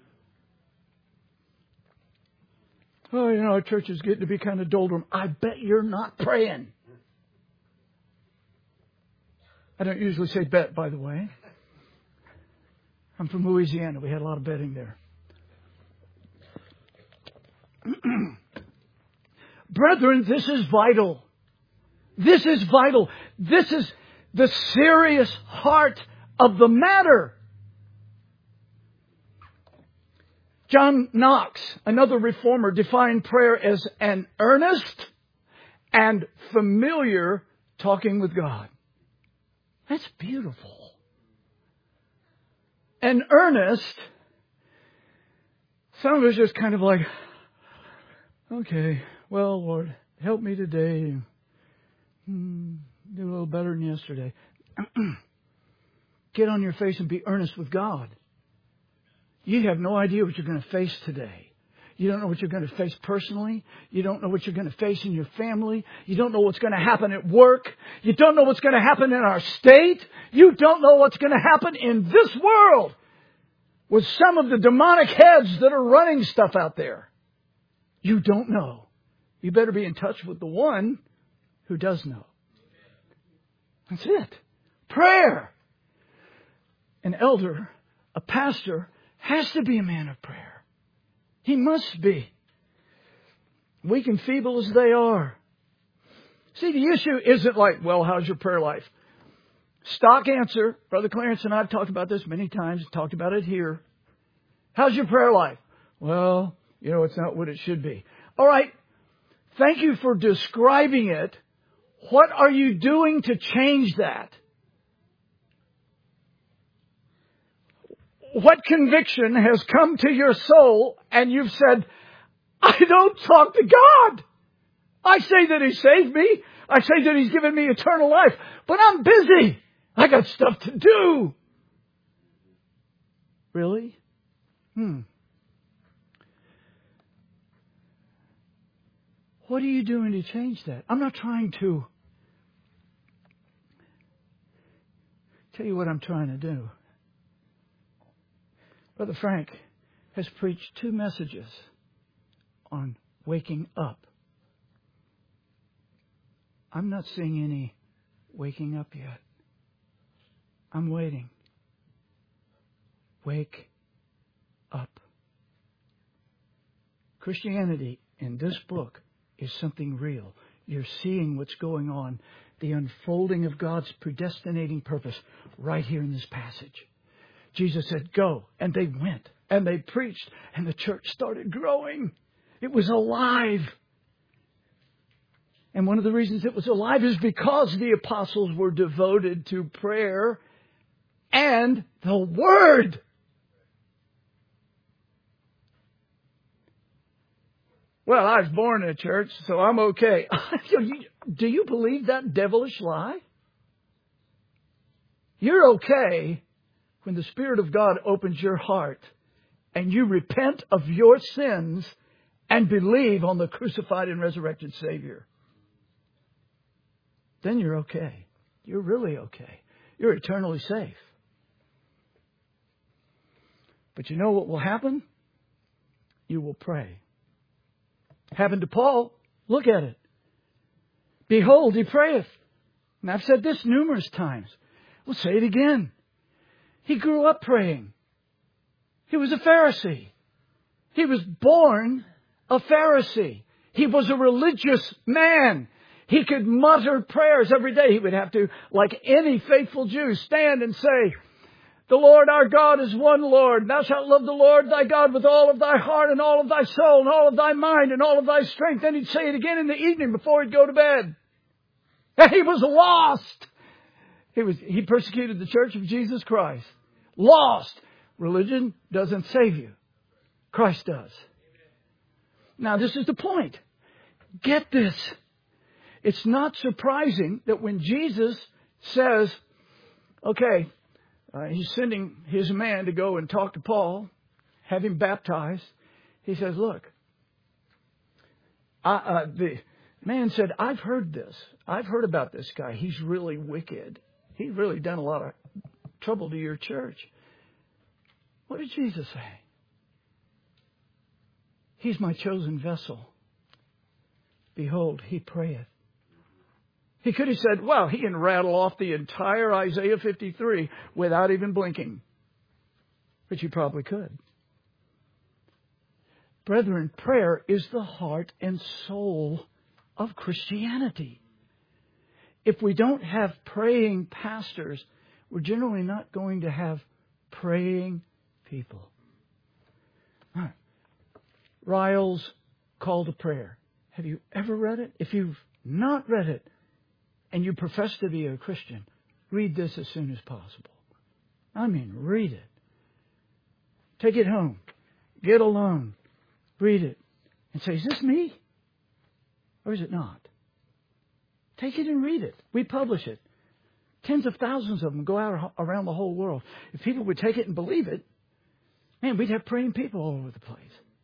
"Oh, you know, our church is getting to be kind of doldrum." I bet you're not praying. I don't usually say bet, by the way. I'm from Louisiana. We had a lot of betting there. Brethren, this is vital. This is vital. This is the serious heart of the matter. John Knox, another reformer, defined prayer as an earnest and familiar talking with God. That's beautiful. An earnest, some of us just kind of like, okay, well, Lord, help me today. Hmm, do a little better than yesterday. Get on your face and be earnest with God. You have no idea what you're going to face today. You don't know what you're going to face personally. You don't know what you're going to face in your family. You don't know what's going to happen at work. You don't know what's going to happen in our state. You don't know what's going to happen in this world with some of the demonic heads that are running stuff out there. You don't know. You better be in touch with the one who does know. That's it. Prayer. An elder, a pastor, has to be a man of prayer. He must be. Weak and feeble as they are. See, the issue isn't like, well, how's your prayer life? Stock answer. Brother Clarence and I have talked about this many times. Talked about it here. How's your prayer life? Well, you know, it's not what it should be. All right. Thank you for describing it. What are you doing to change that? What conviction has come to your soul and you've said, I don't talk to God. I say that He saved me. I say that He's given me eternal life. But I'm busy. I got stuff to do. Really? Hmm. What are you doing to change that? I'm not trying to tell you what I'm trying to do. Brother Frank has preached two messages on waking up. I'm not seeing any waking up yet. I'm waiting. Wake up. Christianity in this book is something real. You're seeing what's going on, the unfolding of God's predestinating purpose right here in this passage. Jesus said, go. And they went. And they preached. And the church started growing. It was alive. And one of the reasons it was alive is because the apostles were devoted to prayer and the Word. Well, I was born in a church, so I'm okay. Do you believe that devilish lie? You're okay when the Spirit of God opens your heart and you repent of your sins and believe on the crucified and resurrected Savior. Then you're okay. You're really okay. You're eternally safe. But you know what will happen? You will pray. Happened to Paul. Look at it. Behold, he prayeth. And I've said this numerous times. We'll say it again. He grew up praying. He was a Pharisee. He was born a Pharisee. He was a religious man. He could mutter prayers every day. He would have to, like any faithful Jew, stand and say, the Lord our God is one Lord. Thou shalt love the Lord thy God with all of thy heart and all of thy soul and all of thy mind and all of thy strength. Then he'd say it again in the evening before he'd go to bed. And he was lost. He was, he persecuted the church of Jesus Christ. Lost. Religion doesn't save you. Christ does. Now this is the point. Get this. It's not surprising that when Jesus says, okay, uh, he's sending his man to go and talk to Paul, have him baptized. He says, look, I, uh, the man said, I've heard this. I've heard about this guy. He's really wicked. He's really done a lot of trouble to your church. What did Jesus say? He's my chosen vessel. Behold, he prayeth. He could have said, well, he can rattle off the entire Isaiah fifty-three without even blinking. But you probably could. Brethren, prayer is the heart and soul of Christianity. If we don't have praying pastors, we're generally not going to have praying people. All right. Ryle's Call to Prayer. Have you ever read it? If you've not read it, and you profess to be a Christian, read this as soon as possible. I mean, read it. Take it home. Get alone. Read it. And say, is this me? Or is it not? Take it and read it. We publish it. Tens of thousands of them go out around the whole world. If people would take it and believe it, man, we'd have praying people all over the place.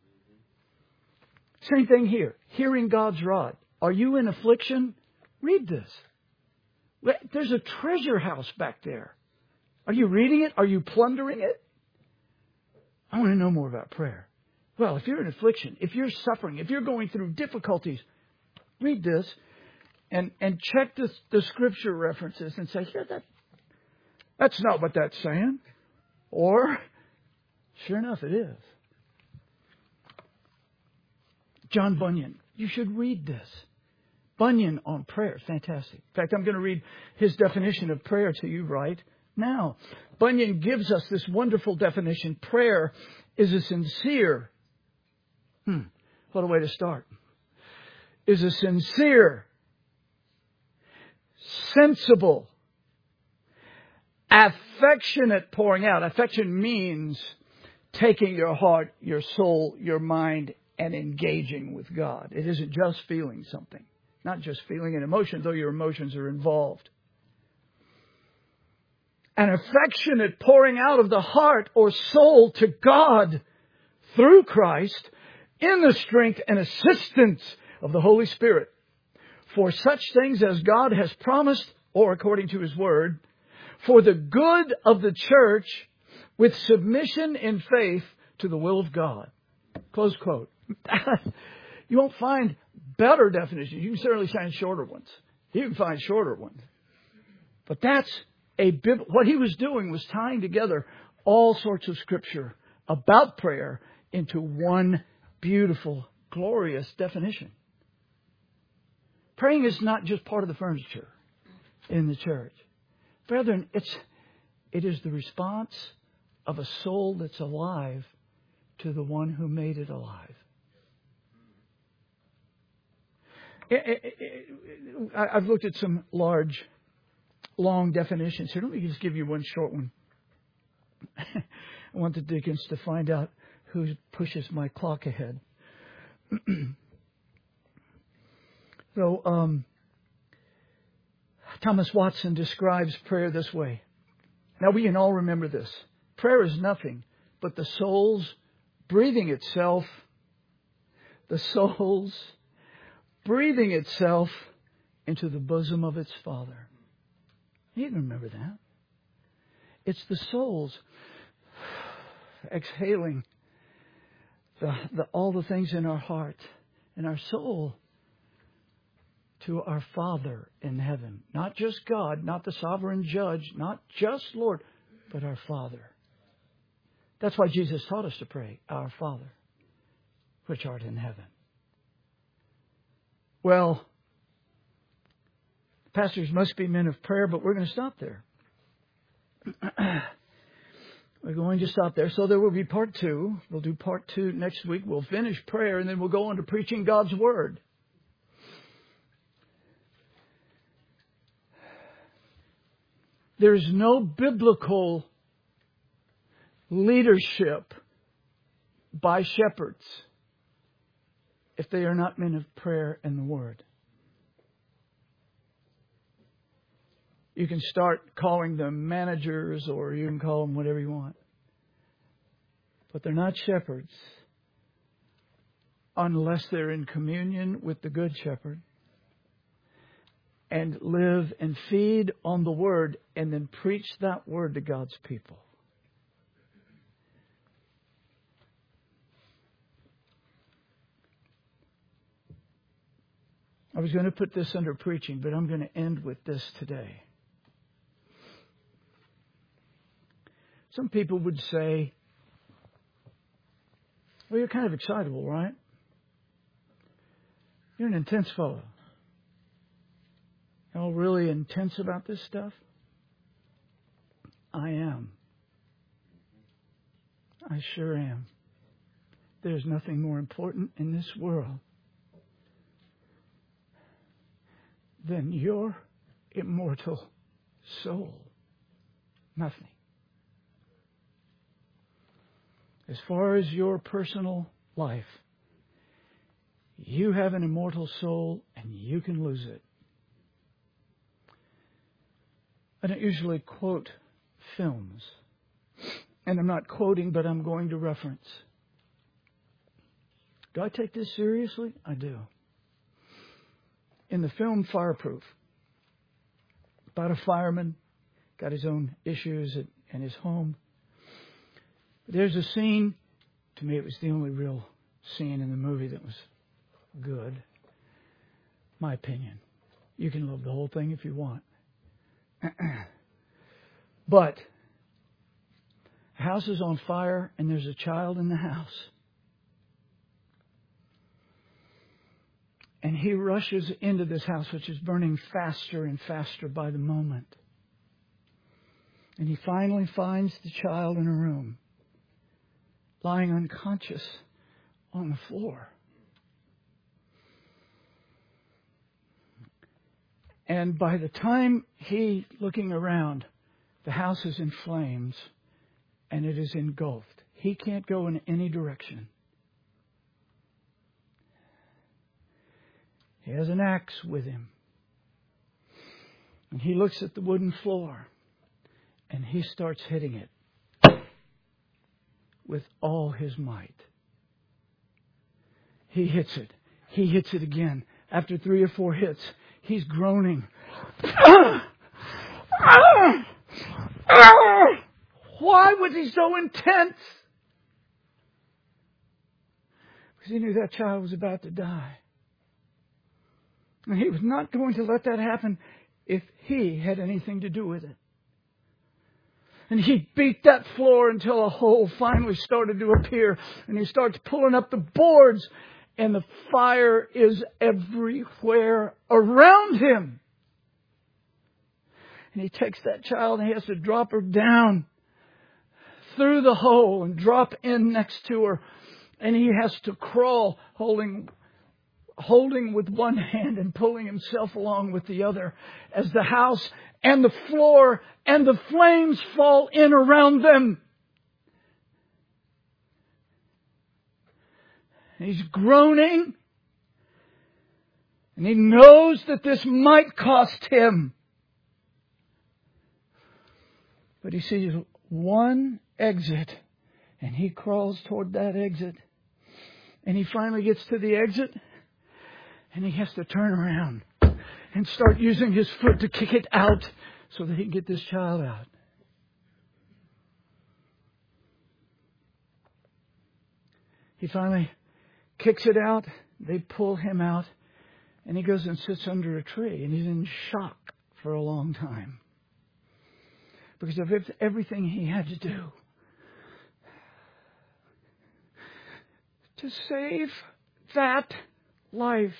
Same thing here. Hearing God's rod. Are you in affliction? Read this. There's a treasure house back there. Are you reading it? Are you plundering it? I want to know more about prayer. Well, if you're in affliction, if you're suffering, if you're going through difficulties, read this and, and check this, the scripture references and say, yeah, that, that's not what that's saying. Or, sure enough, it is. John Bunyan, you should read this. Bunyan on prayer. Fantastic. In fact, I'm going to read his definition of prayer to you right now. Bunyan gives us this wonderful definition. Prayer is a sincere, hmm, what a way to start, is a sincere, sensible, affectionate pouring out. Affection means taking your heart, your soul, your mind, and engaging with God. It isn't just feeling something. Not just feeling an emotion, though your emotions are involved. An affectionate pouring out of the heart or soul to God through Christ in the strength and assistance of the Holy Spirit for such things as God has promised, or according to His Word, for the good of the church with submission in faith to the will of God. Close quote. You won't find better definitions. You can certainly find shorter ones. You can find shorter ones. But that's a bib- what he was doing was tying together all sorts of scripture about prayer into one beautiful, glorious definition. Praying is not just part of the furniture in the church. Brethren, it's, it is the response of a soul that's alive to the one who made it alive. I've looked at some large, long definitions here. Let me just give you one short one. I want the deacons to find out who pushes my clock ahead. So, um, Thomas Watson describes prayer this way. Now, we can all remember this. Prayer is nothing but the soul's breathing itself, the soul's breathing itself into the bosom of its Father. You can remember that. It's the soul's exhaling the, the, all the things in our heart and our soul to our Father in heaven. Not just God, not the sovereign judge, not just Lord, but our Father. That's why Jesus taught us to pray, Our Father, which art in heaven. Well, pastors must be men of prayer, but we're going to stop there. We're going to stop there. So there will be part two. We'll do part two next week. We'll finish prayer, and then we'll go on to preaching God's Word. There's no biblical leadership by shepherds if they are not men of prayer and the Word. You can start calling them managers, or you can call them whatever you want. But they're not shepherds unless they're in communion with the Good Shepherd and live and feed on the Word and then preach that Word to God's people. I was going to put this under preaching, but I'm going to end with this today. Some people would say, well, you're kind of excitable, right? You're an intense fellow. You're all really intense about this stuff? I am. I sure am. There's nothing more important in this world than your immortal soul. Nothing. As far as your personal life, you have an immortal soul and you can lose it. I don't usually quote films. And I'm not quoting, but I'm going to reference. Do I take this seriously? I do. In the film Fireproof, about a fireman, got his own issues at, in his home. There's a scene, to me it was the only real scene in the movie that was good. My opinion. You can love the whole thing if you want. But, the house is on fire and there's a child in the house. And he rushes into this house, which is burning faster and faster by the moment. And he finally finds the child in a room, lying unconscious on the floor. And by the time he, looking around, the house is in flames and it is engulfed. He can't go in any direction. He has an axe with him. And he looks at the wooden floor and he starts hitting it with all his might. He hits it. He hits it again. After three or four hits, he's groaning. Why was he so intense? Because he knew that child was about to die. And he was not going to let that happen if he had anything to do with it. And he beat that floor until a hole finally started to appear. And he starts pulling up the boards. And the fire is everywhere around him. And he takes that child and he has to drop her down through the hole and drop in next to her. And he has to crawl holding holding with one hand and pulling himself along with the other as the house and the floor and the flames fall in around them. He's groaning, and he knows that this might cost him. But he sees one exit, and he crawls toward that exit. And he finally gets to the exit, and he has to turn around and start using his foot to kick it out so that he can get this child out. He finally kicks it out. They pull him out, and he goes and sits under a tree, and he's in shock for a long time because of everything he had to do to save that life.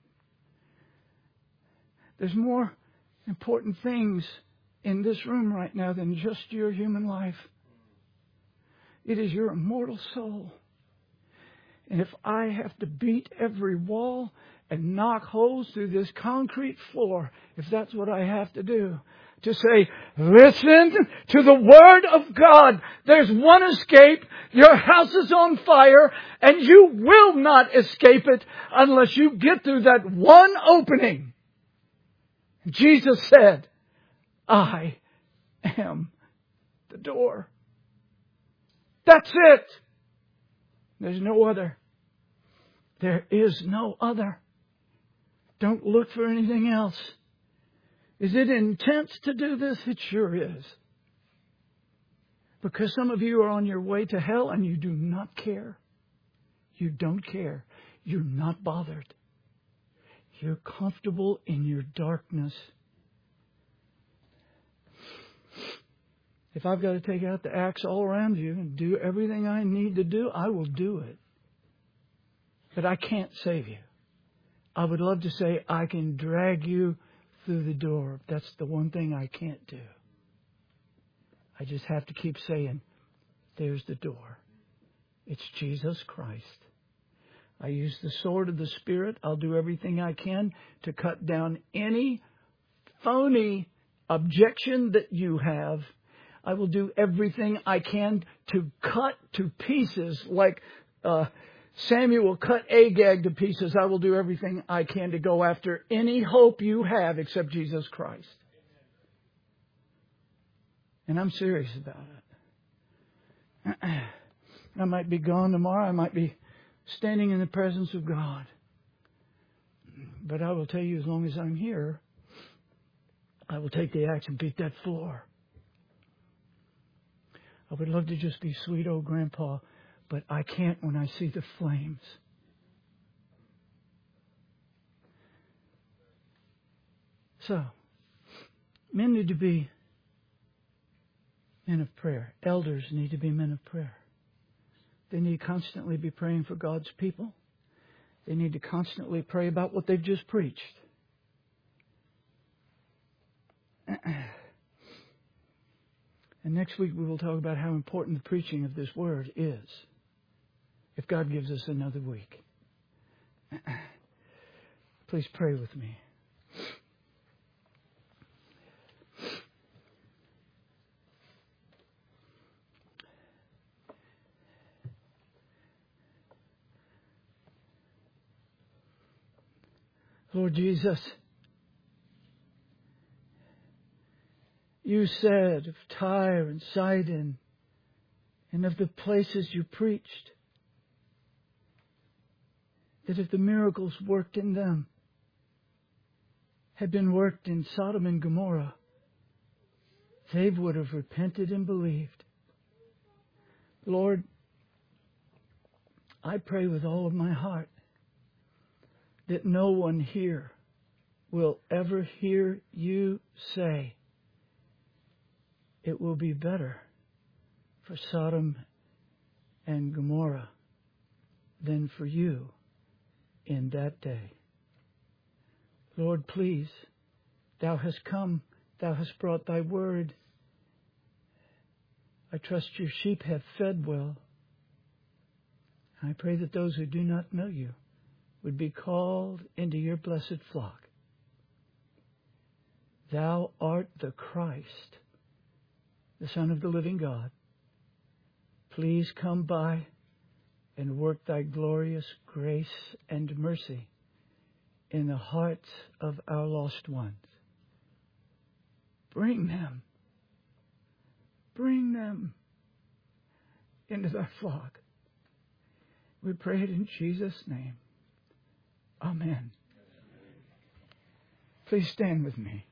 There's more important things in this room right now than just your human life. It is your immortal soul. And if I have to beat every wall and knock holes through this concrete floor, if that's what I have to do, to say, listen to the Word of God. There's one escape. Your house is on fire, and you will not escape it unless you get through that one opening. Jesus said, I am the door. That's it. There's no other. There is no other. Don't look for anything else. Is it intense to do this? It sure is. Because some of you are on your way to hell and you do not care. You don't care. You're not bothered. You're comfortable in your darkness. If I've got to take out the axe all around you and do everything I need to do, I will do it. But I can't save you. I would love to say I can drag you through the door. That's the one thing I can't do. I just have to keep saying, there's the door. It's Jesus Christ. I use the sword of the Spirit. I'll do everything I can to cut down any phony objection that you have. I will do everything I can to cut to pieces like uh, Samuel cut Agag to pieces. I will do everything I can to go after any hope you have except Jesus Christ. And I'm serious about it. I might be gone tomorrow. I might be standing in the presence of God. But I will tell you, as long as I'm here, I will take the axe and beat that floor. I would love to just be sweet old grandpa, but I can't when I see the flames. So, men need to be men of prayer. Elders need to be men of prayer. They need to constantly be praying for God's people. They need to constantly pray about what they've just preached. And next week we will talk about how important the preaching of this word is. If God gives us another week. Please pray with me. Lord Jesus, you said of Tyre and Sidon and of the places you preached that if the miracles worked in them had been worked in Sodom and Gomorrah, they would have repented and believed. Lord, I pray with all of my heart that no one here will ever hear you say, it will be better for Sodom and Gomorrah than for you in that day. Lord, please, Thou hast come, Thou hast brought Thy word. I trust your sheep have fed well. I pray that those who do not know you would be called into your blessed flock. Thou art the Christ, the Son of the living God. Please come by and work thy glorious grace and mercy in the hearts of our lost ones. Bring them. Bring them into thy flock. We pray it in Jesus' name. Amen. Please stand with me.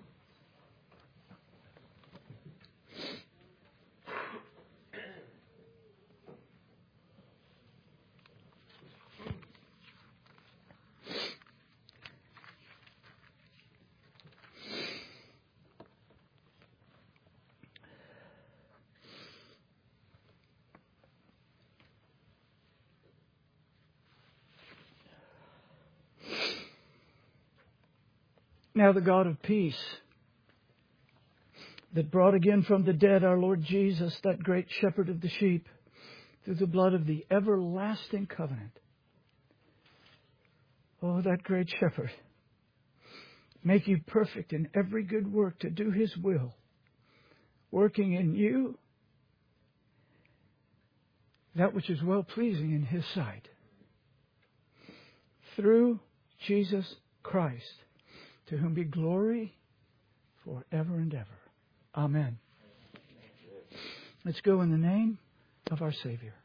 Now the God of peace, that brought again from the dead our Lord Jesus, that great shepherd of the sheep, through the blood of the everlasting covenant. Oh, that great shepherd, make you perfect in every good work to do his will, working in you that which is well-pleasing in his sight. Through Jesus Christ, to whom be glory forever and ever. Amen. Let's go in the name of our Savior.